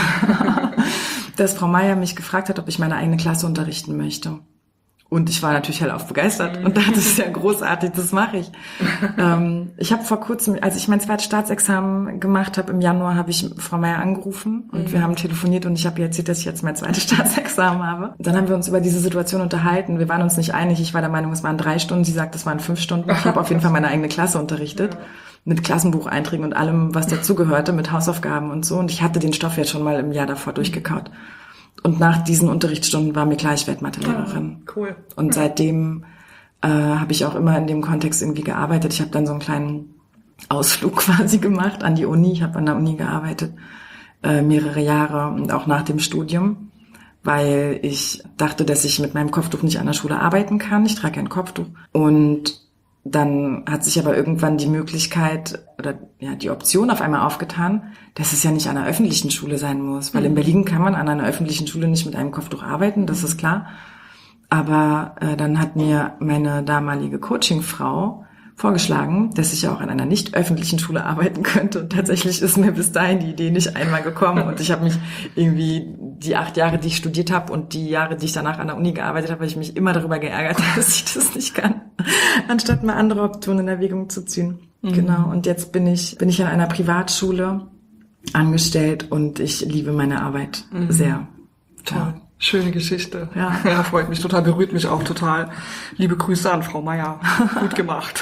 dass Frau Meier mich gefragt hat, ob ich meine eigene Klasse unterrichten möchte. Und ich war natürlich hellauf begeistert und dachte, das ist ja großartig, das mache ich. Ich habe vor kurzem, als ich mein zweites Staatsexamen gemacht habe, im Januar, habe ich Frau Meier angerufen und wir haben telefoniert und ich habe ihr erzählt, dass ich jetzt mein zweites Staatsexamen habe. Dann haben wir uns über diese Situation unterhalten. Wir waren uns nicht einig. Ich war der Meinung, es waren 3 Stunden. Sie sagt, es waren 5 Stunden. Ich habe auf jeden Fall meine eigene Klasse unterrichtet. Mit Klassenbucheinträgen und allem, was dazugehörte, mit Hausaufgaben und so. Und ich hatte den Stoff jetzt schon mal im Jahr davor durchgekaut. Und nach diesen Unterrichtsstunden war mir klar, ich werde Mathelehrerin. Cool. Und seitdem habe ich auch immer in dem Kontext irgendwie gearbeitet. Ich habe dann so einen kleinen Ausflug quasi gemacht an die Uni. Ich habe an der Uni gearbeitet, mehrere Jahre und auch nach dem Studium, weil ich dachte, dass ich mit meinem Kopftuch nicht an der Schule arbeiten kann. Ich trage ein Kopftuch. Und dann hat sich aber irgendwann die Möglichkeit oder ja die Option auf einmal aufgetan, dass es ja nicht an einer öffentlichen Schule sein muss. Weil in Berlin kann man an einer öffentlichen Schule nicht mit einem Kopftuch arbeiten, das ist klar. Aber dann hat mir meine damalige Coachingfrau vorgeschlagen, dass ich auch an einer nicht öffentlichen Schule arbeiten könnte. Und tatsächlich ist mir bis dahin die Idee nicht einmal gekommen. Und ich habe mich irgendwie die 8 Jahre, die ich studiert habe und die Jahre, die ich danach an der Uni gearbeitet habe, ich mich immer darüber geärgert, dass ich das nicht kann, anstatt mal andere Optionen in Erwägung zu ziehen. Genau. Und jetzt bin ich an einer Privatschule angestellt und ich liebe meine Arbeit sehr. Toll. Ja. Schöne Geschichte. Ja. Ja, freut mich total, berührt mich auch total. Liebe Grüße an Frau Meier. Gut gemacht.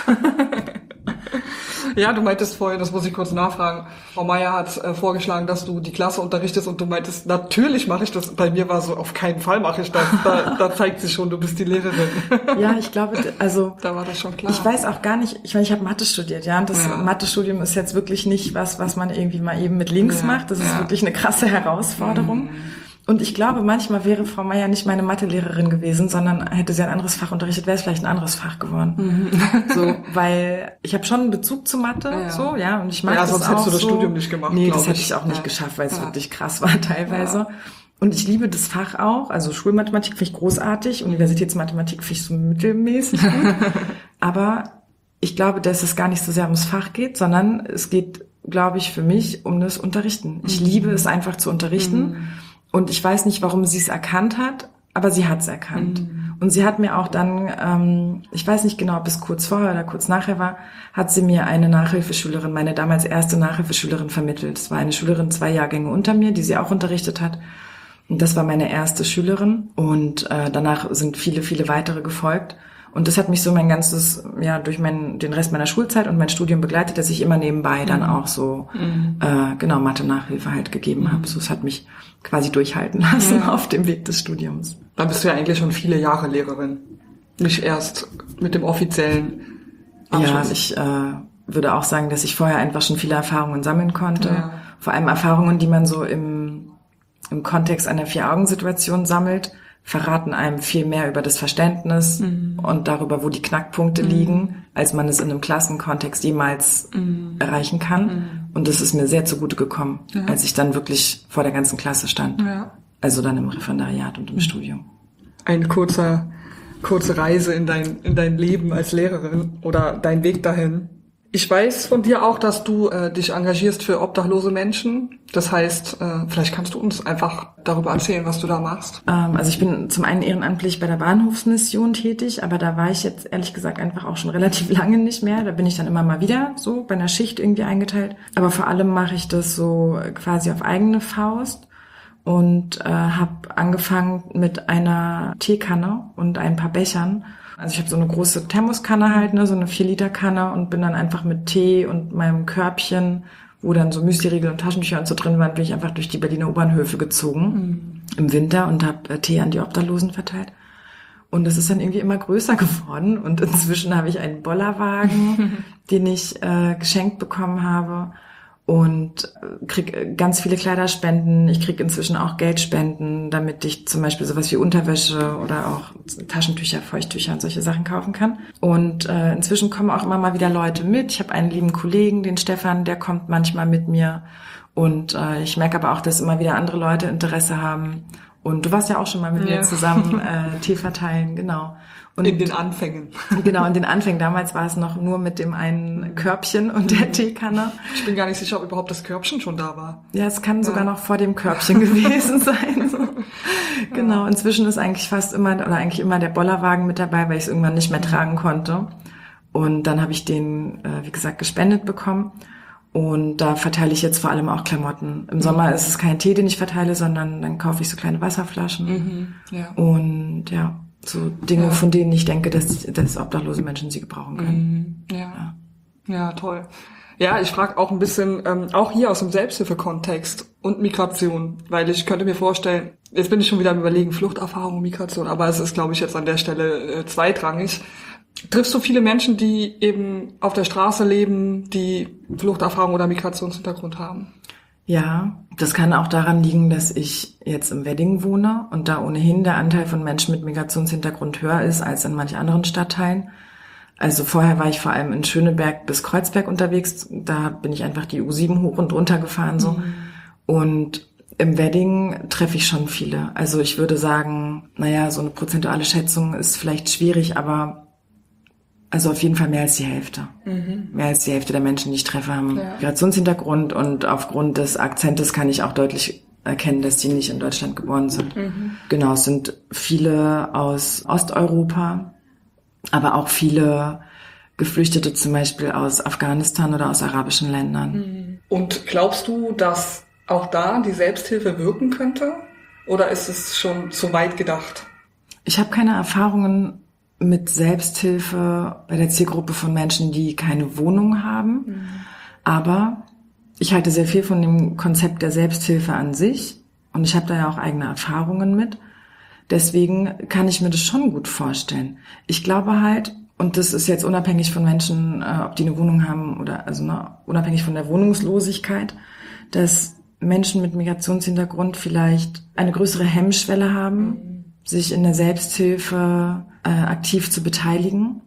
Ja, du meintest vorhin, das muss ich kurz nachfragen, Frau Meier hat vorgeschlagen, dass du die Klasse unterrichtest und du meintest, natürlich mache ich das. Bei mir war so, auf keinen Fall mache ich das. Da zeigt sich schon, du bist die Lehrerin. Ja, ich glaube, also da war das schon klar. Ich weiß auch gar nicht, ich meine, ich habe Mathe studiert, ja, und das Mathe-Studium ist jetzt wirklich nicht was man irgendwie mal eben mit links macht. Das ist wirklich eine krasse Herausforderung. Und ich glaube, manchmal wäre Frau Meier nicht meine Mathelehrerin gewesen, sondern hätte sie ein anderes Fach unterrichtet, wäre es vielleicht ein anderes Fach geworden. So, weil ich habe schon einen Bezug zu Mathe, so, ja, und ich mag das auch so. Ja, sonst hättest du das Studium nicht gemacht. Nee, das hätte ich auch nicht geschafft, weil es wirklich krass war teilweise. Ja. Und ich liebe das Fach auch, also Schulmathematik finde ich großartig, Universitätsmathematik finde ich so mittelmäßig gut. Aber ich glaube, dass es gar nicht so sehr ums Fach geht, sondern es geht, glaube ich, für mich um das Unterrichten. Ich liebe es einfach zu unterrichten. Und ich weiß nicht, warum sie es erkannt hat, aber sie hat es erkannt. Und sie hat mir auch dann, ich weiß nicht genau, ob es kurz vorher oder kurz nachher war, hat sie mir eine Nachhilfeschülerin, meine damals erste Nachhilfeschülerin vermittelt. Es war eine Schülerin 2 Jahrgänge unter mir, die sie auch unterrichtet hat. Und das war meine erste Schülerin. Und danach sind viele, viele weitere gefolgt. Und das hat mich so mein ganzes, durch den Rest meiner Schulzeit und mein Studium begleitet, dass ich immer nebenbei dann auch so, Mathe-Nachhilfe halt gegeben habe. So, es hat mich quasi durchhalten lassen auf dem Weg des Studiums. Dann bist du ja eigentlich schon viele Jahre Lehrerin. Nicht erst mit dem offiziellen Abschluss. Ja, ich würde auch sagen, dass ich vorher einfach schon viele Erfahrungen sammeln konnte. Ja. Vor allem Erfahrungen, die man so im Kontext einer 4-Augen-Situation sammelt, verraten einem viel mehr über das Verständnis und darüber, wo die Knackpunkte liegen, als man es in einem Klassenkontext jemals erreichen kann. Und das ist mir sehr zugute gekommen, als ich dann wirklich vor der ganzen Klasse stand. Ja. Also dann im Referendariat und im Studium. Eine kurze Reise in dein Leben als Lehrerin oder dein Weg dahin. Ich weiß von dir auch, dass du dich engagierst für obdachlose Menschen. Das heißt, vielleicht kannst du uns einfach darüber erzählen, was du da machst. Also ich bin zum einen ehrenamtlich bei der Bahnhofsmission tätig, aber da war ich jetzt ehrlich gesagt einfach auch schon relativ lange nicht mehr. Da bin ich dann immer mal wieder so bei einer Schicht irgendwie eingeteilt. Aber vor allem mache ich das so quasi auf eigene Faust und habe angefangen mit einer Teekanne und ein paar Bechern. Also ich habe so eine große Thermoskanne halt, so eine 4-Liter-Kanne und bin dann einfach mit Tee und meinem Körbchen, wo dann so Müsli-Riegel und Taschentücher und so drin waren, bin ich einfach durch die Berliner U-Bahnhöfe gezogen im Winter und habe Tee an die Obdachlosen verteilt. Und das ist dann irgendwie immer größer geworden und inzwischen habe ich einen Bollerwagen, den ich geschenkt bekommen habe. Und krieg ganz viele Kleiderspenden. Ich krieg inzwischen auch Geldspenden, damit ich zum Beispiel sowas wie Unterwäsche oder auch Taschentücher, Feuchttücher und solche Sachen kaufen kann. Und inzwischen kommen auch immer mal wieder Leute mit. Ich habe einen lieben Kollegen, den Stefan, der kommt manchmal mit mir. Und ich merke aber auch, dass immer wieder andere Leute Interesse haben. Und du warst ja auch schon mal mit mir zusammen Tee verteilen, genau. Und in den Anfängen. Genau, in den Anfängen. Damals war es noch nur mit dem einen Körbchen und der Teekanne. Ich bin gar nicht sicher, ob überhaupt das Körbchen schon da war. Ja, es kann sogar noch vor dem Körbchen gewesen sein. So. Genau, inzwischen ist eigentlich eigentlich immer der Bollerwagen mit dabei, weil ich es irgendwann nicht mehr tragen konnte. Und dann habe ich den, wie gesagt, gespendet bekommen. Und da verteile ich jetzt vor allem auch Klamotten. Im Sommer ist es kein Tee, den ich verteile, sondern dann kaufe ich so kleine Wasserflaschen. Und so Dinge, von denen ich denke, dass obdachlose Menschen sie gebrauchen können. Ja, toll. Ja, ich frage auch ein bisschen, auch hier aus dem Selbsthilfe-Kontext und Migration, weil ich könnte mir vorstellen, jetzt bin ich schon wieder am Überlegen, Fluchterfahrung und Migration, aber es ist, glaube ich, jetzt an der Stelle zweitrangig. Triffst du viele Menschen, die eben auf der Straße leben, die Fluchterfahrung oder Migrationshintergrund haben? Ja, das kann auch daran liegen, dass ich jetzt im Wedding wohne und da ohnehin der Anteil von Menschen mit Migrationshintergrund höher ist als in manch anderen Stadtteilen. Also vorher war ich vor allem in Schöneberg bis Kreuzberg unterwegs. Da bin ich einfach die U7 hoch und runter gefahren so. Und im Wedding treffe ich schon viele. Also ich würde sagen, so eine prozentuale Schätzung ist vielleicht schwierig, aber also auf jeden Fall mehr als die Hälfte. Mehr als die Hälfte der Menschen, die ich treffe, haben Migrationshintergrund und aufgrund des Akzentes kann ich auch deutlich erkennen, dass die nicht in Deutschland geboren sind. Genau, es sind viele aus Osteuropa, aber auch viele Geflüchtete zum Beispiel aus Afghanistan oder aus arabischen Ländern. Und glaubst du, dass auch da die Selbsthilfe wirken könnte? Oder ist es schon zu weit gedacht? Ich habe keine Erfahrungen mit Selbsthilfe bei der Zielgruppe von Menschen, die keine Wohnung haben. Aber ich halte sehr viel von dem Konzept der Selbsthilfe an sich und ich habe da ja auch eigene Erfahrungen mit. Deswegen kann ich mir das schon gut vorstellen. Ich glaube halt, und das ist jetzt unabhängig von Menschen, ob die eine Wohnung haben oder unabhängig von der Wohnungslosigkeit, dass Menschen mit Migrationshintergrund vielleicht eine größere Hemmschwelle haben, sich in der Selbsthilfe aktiv zu beteiligen,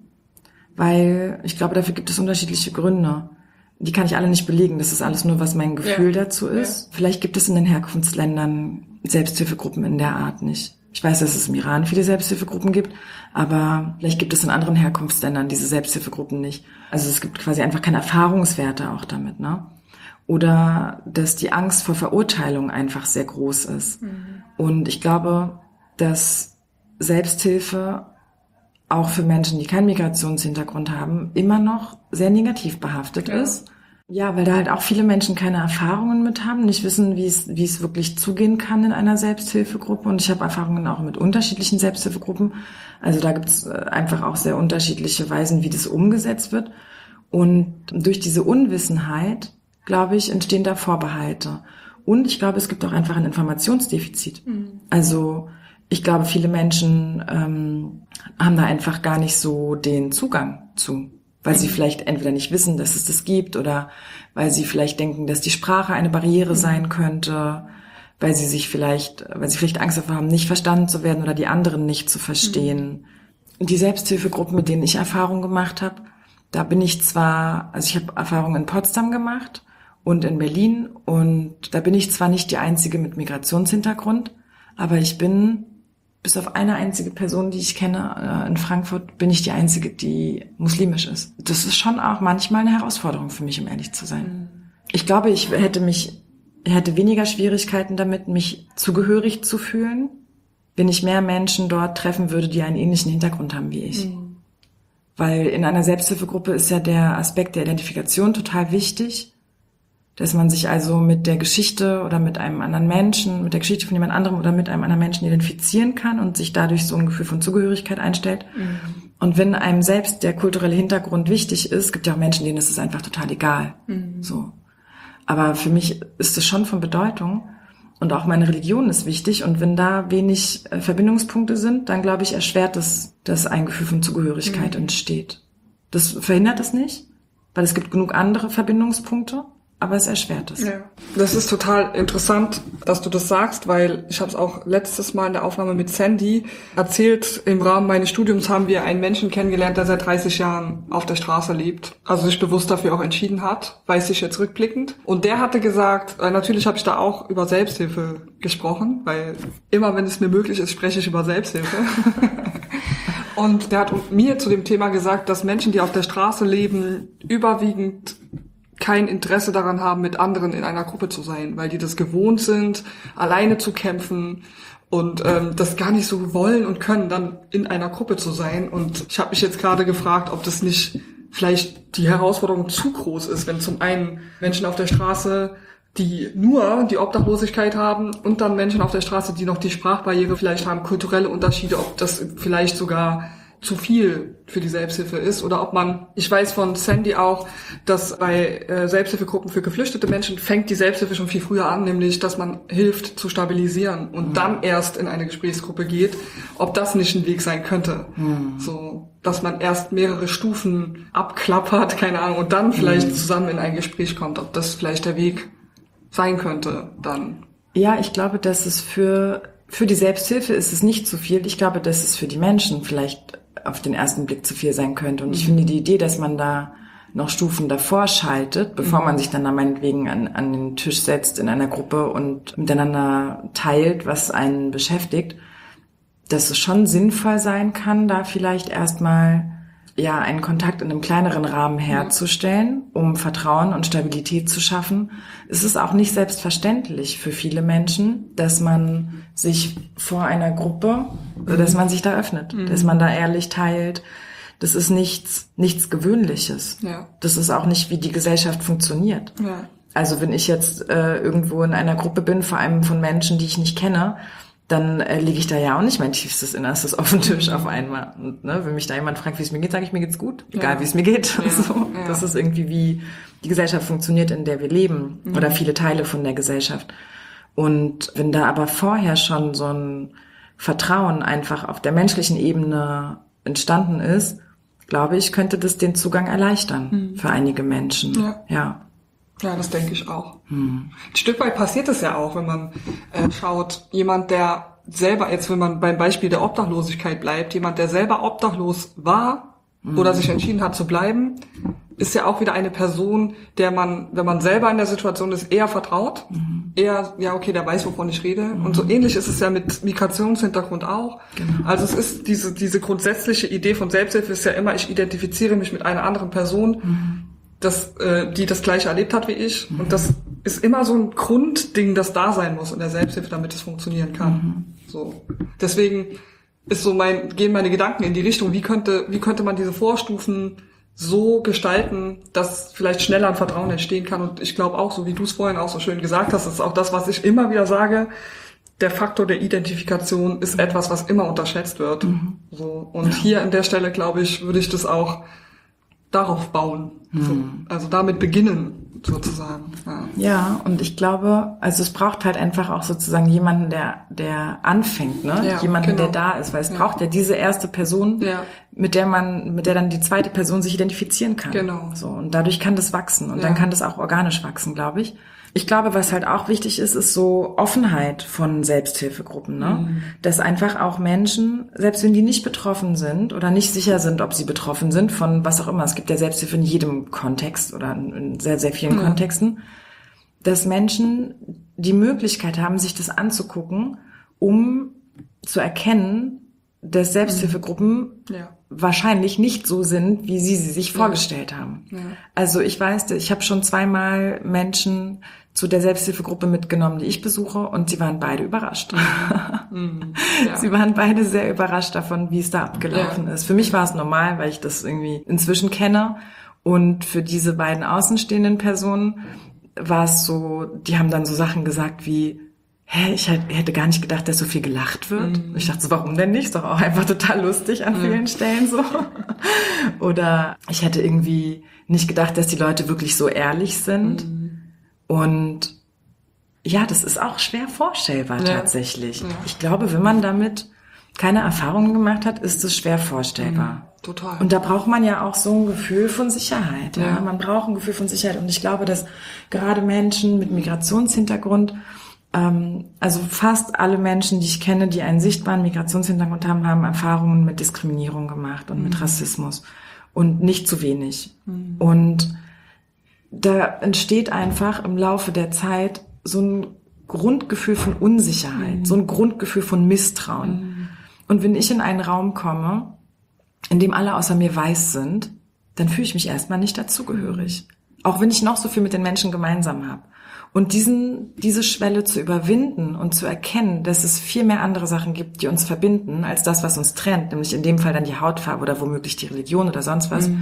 weil ich glaube, dafür gibt es unterschiedliche Gründe. Die kann ich alle nicht belegen, das ist alles nur, was mein Gefühl dazu ist. Vielleicht gibt es in den Herkunftsländern Selbsthilfegruppen in der Art nicht. Ich weiß, dass es im Iran viele Selbsthilfegruppen gibt, aber vielleicht gibt es in anderen Herkunftsländern diese Selbsthilfegruppen nicht. Also es gibt quasi einfach keine Erfahrungswerte auch damit, ne? Oder dass die Angst vor Verurteilung einfach sehr groß ist. Und ich glaube, dass Selbsthilfe auch für Menschen, die keinen Migrationshintergrund haben, immer noch sehr negativ behaftet ist. Ja, weil da halt auch viele Menschen keine Erfahrungen mit haben, nicht wissen, wie es wirklich zugehen kann in einer Selbsthilfegruppe. Und ich habe Erfahrungen auch mit unterschiedlichen Selbsthilfegruppen. Also da gibt's einfach auch sehr unterschiedliche Weisen, wie das umgesetzt wird. Und durch diese Unwissenheit, glaube ich, entstehen da Vorbehalte. Und ich glaube, es gibt auch einfach ein Informationsdefizit. Also ich glaube, viele Menschen haben da einfach gar nicht so den Zugang zu. Weil sie vielleicht entweder nicht wissen, dass es das gibt, oder weil sie vielleicht denken, dass die Sprache eine Barriere sein könnte, weil sie vielleicht Angst davor haben, nicht verstanden zu werden oder die anderen nicht zu verstehen. Und die Selbsthilfegruppen, mit denen ich Erfahrung gemacht habe, da bin ich ich habe Erfahrung in Potsdam gemacht und in Berlin, und da bin ich zwar nicht die einzige mit Migrationshintergrund, aber ich bin bis auf eine einzige Person, die ich kenne in Frankfurt, bin ich die einzige, die muslimisch ist. Das ist schon auch manchmal eine Herausforderung für mich, um ehrlich zu sein. Ich glaube, ich hätte weniger Schwierigkeiten damit, mich zugehörig zu fühlen, wenn ich mehr Menschen dort treffen würde, die einen ähnlichen Hintergrund haben wie ich. Weil in einer Selbsthilfegruppe ist ja der Aspekt der Identifikation total wichtig, dass man sich also mit der Geschichte oder mit einem anderen Menschen, mit der Geschichte von jemand anderem oder mit einem anderen Menschen identifizieren kann und sich dadurch so ein Gefühl von Zugehörigkeit einstellt. Und wenn einem selbst der kulturelle Hintergrund wichtig ist, gibt ja auch Menschen, denen ist es einfach total egal. So. Aber für mich ist es schon von Bedeutung, und auch meine Religion ist wichtig, und wenn da wenig Verbindungspunkte sind, dann glaube ich, erschwert es, dass ein Gefühl von Zugehörigkeit entsteht. Das verhindert es nicht, weil es gibt genug andere Verbindungspunkte, aber es erschwert es. Ja. Das ist total interessant, dass du das sagst, weil ich habe es auch letztes Mal in der Aufnahme mit Sandy erzählt. Im Rahmen meines Studiums haben wir einen Menschen kennengelernt, der seit 30 Jahren auf der Straße lebt. Also sich bewusst dafür auch entschieden hat, weiß ich jetzt rückblickend. Und der hatte gesagt, natürlich habe ich da auch über Selbsthilfe gesprochen, weil immer, wenn es mir möglich ist, spreche ich über Selbsthilfe. Und der hat mir zu dem Thema gesagt, dass Menschen, die auf der Straße leben, überwiegend kein Interesse daran haben, mit anderen in einer Gruppe zu sein, weil die das gewohnt sind, alleine zu kämpfen und das gar nicht so wollen und können, dann in einer Gruppe zu sein. Und ich habe mich jetzt gerade gefragt, ob das nicht vielleicht die Herausforderung zu groß ist, wenn zum einen Menschen auf der Straße, die nur die Obdachlosigkeit haben, und dann Menschen auf der Straße, die noch die Sprachbarriere vielleicht haben, kulturelle Unterschiede, ob das vielleicht sogar zu viel für die Selbsthilfe ist, oder ob man, ich weiß von Sandy auch, dass bei Selbsthilfegruppen für geflüchtete Menschen fängt die Selbsthilfe schon viel früher an, nämlich, dass man hilft zu stabilisieren und dann erst in eine Gesprächsgruppe geht, ob das nicht ein Weg sein könnte. So, dass man erst mehrere Stufen abklappert, keine Ahnung, und dann vielleicht zusammen in ein Gespräch kommt, ob das vielleicht der Weg sein könnte dann. Ja, ich glaube, dass es für die Selbsthilfe ist es nicht zu viel. Ich glaube, dass es für die Menschen vielleicht auf den ersten Blick zu viel sein könnte. Und ich finde die Idee, dass man da noch Stufen davor schaltet, bevor man sich dann da meinetwegen an den Tisch setzt in einer Gruppe und miteinander teilt, was einen beschäftigt, dass es schon sinnvoll sein kann, da vielleicht erstmal einen Kontakt in einem kleineren Rahmen herzustellen, um Vertrauen und Stabilität zu schaffen. Es ist auch nicht selbstverständlich für viele Menschen, dass man sich vor einer Gruppe, dass man sich da öffnet, dass man da ehrlich teilt. Das ist nichts Gewöhnliches. Ja. Das ist auch nicht, wie die Gesellschaft funktioniert. Ja. Also wenn ich jetzt irgendwo in einer Gruppe bin, vor allem von Menschen, die ich nicht kenne, dann lege ich da ja auch nicht mein tiefstes Innerstes auf den Tisch auf einmal. Und wenn mich da jemand fragt, wie es mir geht, sage ich, mir geht's gut, egal wie es mir geht. Ja, so. Ja. Das ist irgendwie, wie die Gesellschaft funktioniert, in der wir leben, oder viele Teile von der Gesellschaft. Und wenn da aber vorher schon so ein Vertrauen einfach auf der menschlichen Ebene entstanden ist, glaube ich, könnte das den Zugang erleichtern für einige Menschen. Ja. Ja, das denke ich auch. Ein Stück weit passiert es ja auch, wenn man schaut, jemand, der selber, jetzt wenn man beim Beispiel der Obdachlosigkeit bleibt, jemand, der selber obdachlos war oder sich entschieden hat zu bleiben, ist ja auch wieder eine Person, der man, wenn man selber in der Situation ist, eher vertraut. Eher, ja okay, der weiß, wovon ich rede. Und so ähnlich ist es ja mit Migrationshintergrund auch. Genau. Also es ist diese grundsätzliche Idee von Selbsthilfe ist ja immer, ich identifiziere mich mit einer anderen Person, die das Gleiche erlebt hat wie ich. Und das ist immer so ein Grundding, das da sein muss in der Selbsthilfe, damit es funktionieren kann. So. Deswegen gehen meine Gedanken in die Richtung, wie könnte man diese Vorstufen so gestalten, dass vielleicht schneller ein Vertrauen entstehen kann. Und ich glaube auch, so wie du es vorhin auch so schön gesagt hast, das ist auch das, was ich immer wieder sage, der Faktor der Identifikation ist etwas, was immer unterschätzt wird. So. Und hier an der Stelle, glaube ich, würde ich das auch darauf bauen. So. Also damit beginnen, sozusagen. Ja, und ich glaube, also es braucht halt einfach auch sozusagen jemanden, der anfängt, ne? Ja, jemanden, genau. der da ist, weil es braucht ja diese erste Person, mit der dann die zweite Person sich identifizieren kann. Genau. So, und dadurch kann das wachsen und dann kann das auch organisch wachsen, glaube ich. Ich glaube, was halt auch wichtig ist, ist so Offenheit von Selbsthilfegruppen, ne? Dass einfach auch Menschen, selbst wenn die nicht betroffen sind oder nicht sicher sind, ob sie betroffen sind von was auch immer, es gibt ja Selbsthilfe in jedem Kontext oder in sehr, sehr vielen Kontexten, dass Menschen die Möglichkeit haben, sich das anzugucken, um zu erkennen, dass Selbsthilfegruppen wahrscheinlich nicht so sind, wie sie sich vorgestellt haben. Ja. Also ich weiß, ich habe schon 2-mal Menschen zu der Selbsthilfegruppe mitgenommen, die ich besuche, und sie waren beide überrascht. Sie waren beide sehr überrascht davon, wie es da abgelaufen ist. Für mich war es normal, weil ich das irgendwie inzwischen kenne, und für diese beiden außenstehenden Personen war es so, die haben dann so Sachen gesagt wie, ich hätte gar nicht gedacht, dass so viel gelacht wird. Ich dachte so, warum denn nicht? Ist doch auch einfach total lustig an vielen Stellen so. Oder ich hätte irgendwie nicht gedacht, dass die Leute wirklich so ehrlich sind. Und ja, das ist auch schwer vorstellbar tatsächlich. Ich glaube, wenn man damit keine Erfahrungen gemacht hat, ist es schwer vorstellbar. Total. Und da braucht man ja auch so ein Gefühl von Sicherheit. Ja? Man braucht ein Gefühl von Sicherheit. Und ich glaube, dass gerade Menschen mit Migrationshintergrund, also fast alle Menschen, die ich kenne, die einen sichtbaren Migrationshintergrund haben, haben Erfahrungen mit Diskriminierung gemacht und mit Rassismus. Und nicht zu wenig. Und da entsteht einfach im Laufe der Zeit so ein Grundgefühl von Unsicherheit, so ein Grundgefühl von Misstrauen. Und wenn ich in einen Raum komme, in dem alle außer mir weiß sind, dann fühle ich mich erstmal nicht dazugehörig. Auch wenn ich noch so viel mit den Menschen gemeinsam habe. Und diese Schwelle zu überwinden und zu erkennen, dass es viel mehr andere Sachen gibt, die uns verbinden, als das, was uns trennt, nämlich in dem Fall dann die Hautfarbe oder womöglich die Religion oder sonst was.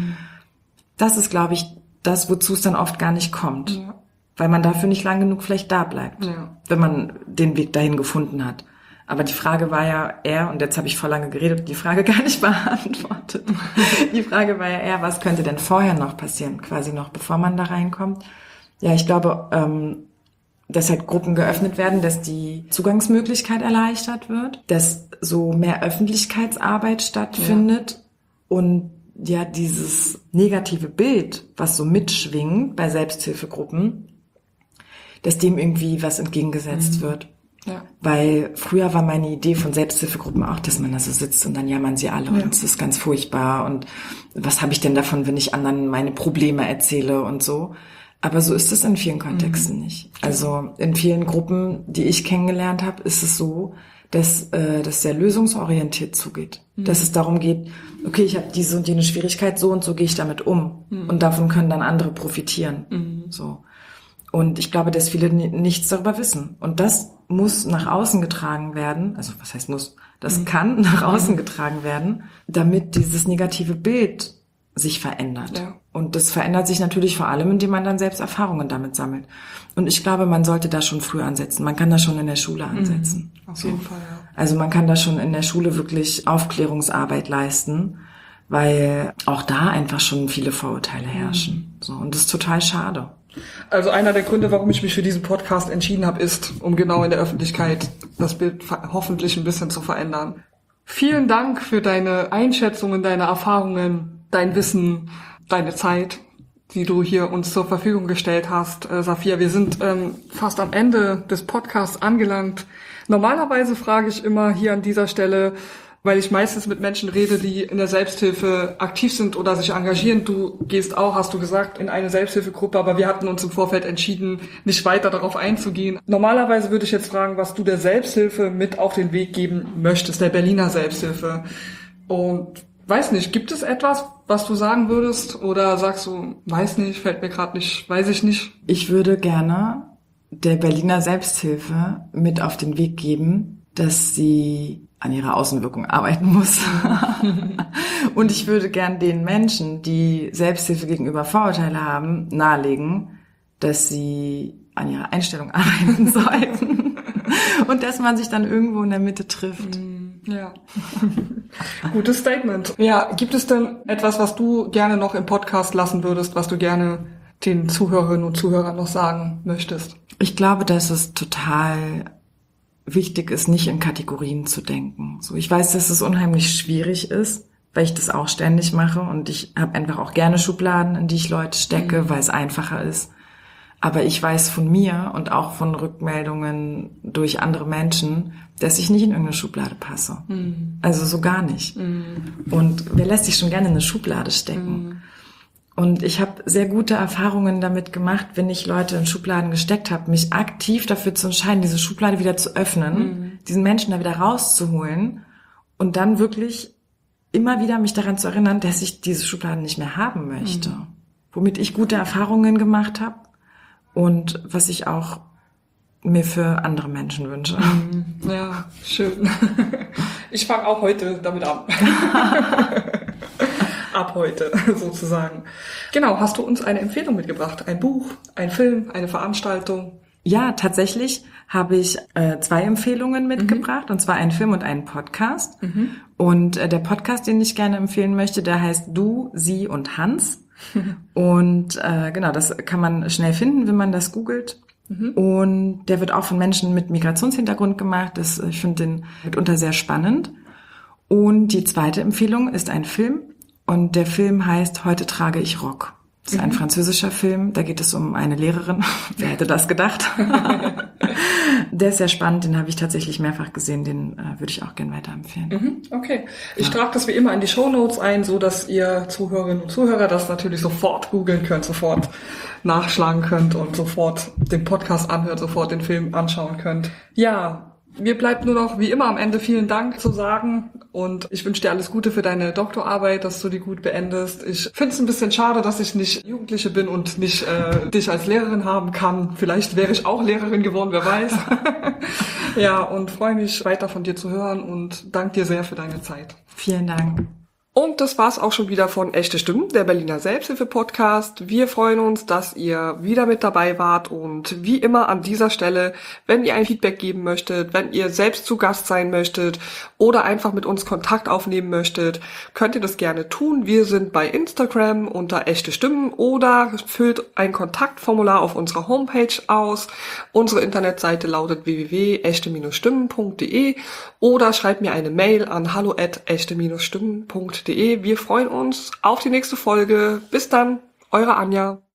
Das ist, glaube ich, das, wozu es dann oft gar nicht kommt. Weil man dafür nicht lang genug vielleicht da bleibt, wenn man den Weg dahin gefunden hat. Aber die Frage war ja eher, und jetzt habe ich vor lange geredet und die Frage gar nicht beantwortet. Die Frage war ja eher, was könnte denn vorher noch passieren, quasi noch, bevor man da reinkommt. Ja, ich glaube, dass halt Gruppen geöffnet werden, dass die Zugangsmöglichkeit erleichtert wird, dass so mehr Öffentlichkeitsarbeit stattfindet und ja, dieses negative Bild, was so mitschwingt bei Selbsthilfegruppen, dass dem irgendwie was entgegengesetzt wird. Ja. Weil früher war meine Idee von Selbsthilfegruppen auch, dass man da so sitzt und dann jammern sie alle und es ist ganz furchtbar und was habe ich denn davon, wenn ich anderen meine Probleme erzähle und so. Aber so ist es in vielen Kontexten nicht. Also in vielen Gruppen, die ich kennengelernt habe, ist es so, dass das sehr lösungsorientiert zugeht. Dass es darum geht, okay, ich habe diese und jene Schwierigkeit, so und so gehe ich damit um. Und davon können dann andere profitieren. So. Und ich glaube, dass viele nichts darüber wissen. Und das muss nach außen getragen werden. Also was heißt muss? Das kann nach außen getragen werden, damit dieses negative Bild sich verändert. Ja. Und das verändert sich natürlich vor allem, indem man dann selbst Erfahrungen damit sammelt. Und ich glaube, man sollte da schon früh ansetzen. Man kann da schon in der Schule ansetzen. Auf jeden Fall, ja. Also man kann da schon in der Schule wirklich Aufklärungsarbeit leisten, weil auch da einfach schon viele Vorurteile herrschen. So, und das ist total schade. Also einer der Gründe, warum ich mich für diesen Podcast entschieden habe, ist, um genau in der Öffentlichkeit das Bild hoffentlich ein bisschen zu verändern. Vielen Dank für deine Einschätzungen, deine Erfahrungen, dein Wissen, deine Zeit, die du hier uns zur Verfügung gestellt hast. Safia, wir sind fast am Ende des Podcasts angelangt. Normalerweise frage ich immer hier an dieser Stelle, weil ich meistens mit Menschen rede, die in der Selbsthilfe aktiv sind oder sich engagieren. Du gehst auch, hast du gesagt, in eine Selbsthilfegruppe, aber wir hatten uns im Vorfeld entschieden, nicht weiter darauf einzugehen. Normalerweise würde ich jetzt fragen, was du der Selbsthilfe mit auf den Weg geben möchtest, der Berliner Selbsthilfe. Und weiß nicht, gibt es etwas, was du sagen würdest? Oder sagst du, weiß nicht, fällt mir gerade nicht, weiß ich nicht? Ich würde gerne der Berliner Selbsthilfe mit auf den Weg geben, dass sie an ihrer Außenwirkung arbeiten muss. Und ich würde gern den Menschen, die Selbsthilfe gegenüber Vorurteile haben, nahelegen, dass sie an ihrer Einstellung arbeiten sollten und dass man sich dann irgendwo in der Mitte trifft. Ja. Gutes Statement. Ja, gibt es denn etwas, was du gerne noch im Podcast lassen würdest, was du gerne den Zuhörerinnen und Zuhörern noch sagen möchtest? Ich glaube, dass es total wichtig ist, nicht in Kategorien zu denken. So, ich weiß, dass es unheimlich schwierig ist, weil ich das auch ständig mache und ich habe einfach auch gerne Schubladen, in die ich Leute stecke, weil es einfacher ist. Aber ich weiß von mir und auch von Rückmeldungen durch andere Menschen, dass ich nicht in irgendeine Schublade passe. Also so gar nicht. Und wer lässt sich schon gerne in eine Schublade stecken? Und ich habe sehr gute Erfahrungen damit gemacht, wenn ich Leute in Schubladen gesteckt habe, mich aktiv dafür zu entscheiden, diese Schublade wieder zu öffnen, diesen Menschen da wieder rauszuholen und dann wirklich immer wieder mich daran zu erinnern, dass ich diese Schubladen nicht mehr haben möchte. Womit ich gute Erfahrungen gemacht habe und was ich auch mir für andere Menschen wünsche. Ja, schön. Ich fange auch heute damit an. Ab heute sozusagen. Genau, hast du uns eine Empfehlung mitgebracht? Ein Buch, ein Film, eine Veranstaltung? Ja, tatsächlich habe ich 2 Empfehlungen mitgebracht, und zwar einen Film und einen Podcast. Und der Podcast, den ich gerne empfehlen möchte, der heißt Du, Sie und Hans. Und genau, das kann man schnell finden, wenn man das googelt. Und der wird auch von Menschen mit Migrationshintergrund gemacht. Ich finde den mitunter sehr spannend. Und die zweite Empfehlung ist ein Film. Und der Film heißt Heute trage ich Rock. Das ist ein französischer Film. Da geht es um eine Lehrerin. Wer hätte das gedacht? Der ist sehr spannend. Den habe ich tatsächlich mehrfach gesehen. Den würde ich auch gerne weiterempfehlen. Okay. Ich trage das wie immer in die Shownotes ein, so dass ihr Zuhörerinnen und Zuhörer das natürlich sofort googeln könnt, sofort nachschlagen könnt und sofort den Podcast anhört, sofort den Film anschauen könnt. Ja, mir bleibt nur noch wie immer am Ende vielen Dank zu sagen und ich wünsche dir alles Gute für deine Doktorarbeit, dass du die gut beendest. Ich finde es ein bisschen schade, dass ich nicht Jugendliche bin und nicht dich als Lehrerin haben kann. Vielleicht wäre ich auch Lehrerin geworden, wer weiß. Ja, und freue mich weiter von dir zu hören und danke dir sehr für deine Zeit. Vielen Dank. Und das war's auch schon wieder von Echte Stimmen, der Berliner Selbsthilfe-Podcast. Wir freuen uns, dass ihr wieder mit dabei wart und wie immer an dieser Stelle, wenn ihr ein Feedback geben möchtet, wenn ihr selbst zu Gast sein möchtet oder einfach mit uns Kontakt aufnehmen möchtet, könnt ihr das gerne tun. Wir sind bei Instagram unter Echte Stimmen oder füllt ein Kontaktformular auf unserer Homepage aus. Unsere Internetseite lautet www.echte-stimmen.de oder schreibt mir eine Mail an hallo@echte-stimmen.de. Wir freuen uns auf die nächste Folge. Bis dann, eure Anja.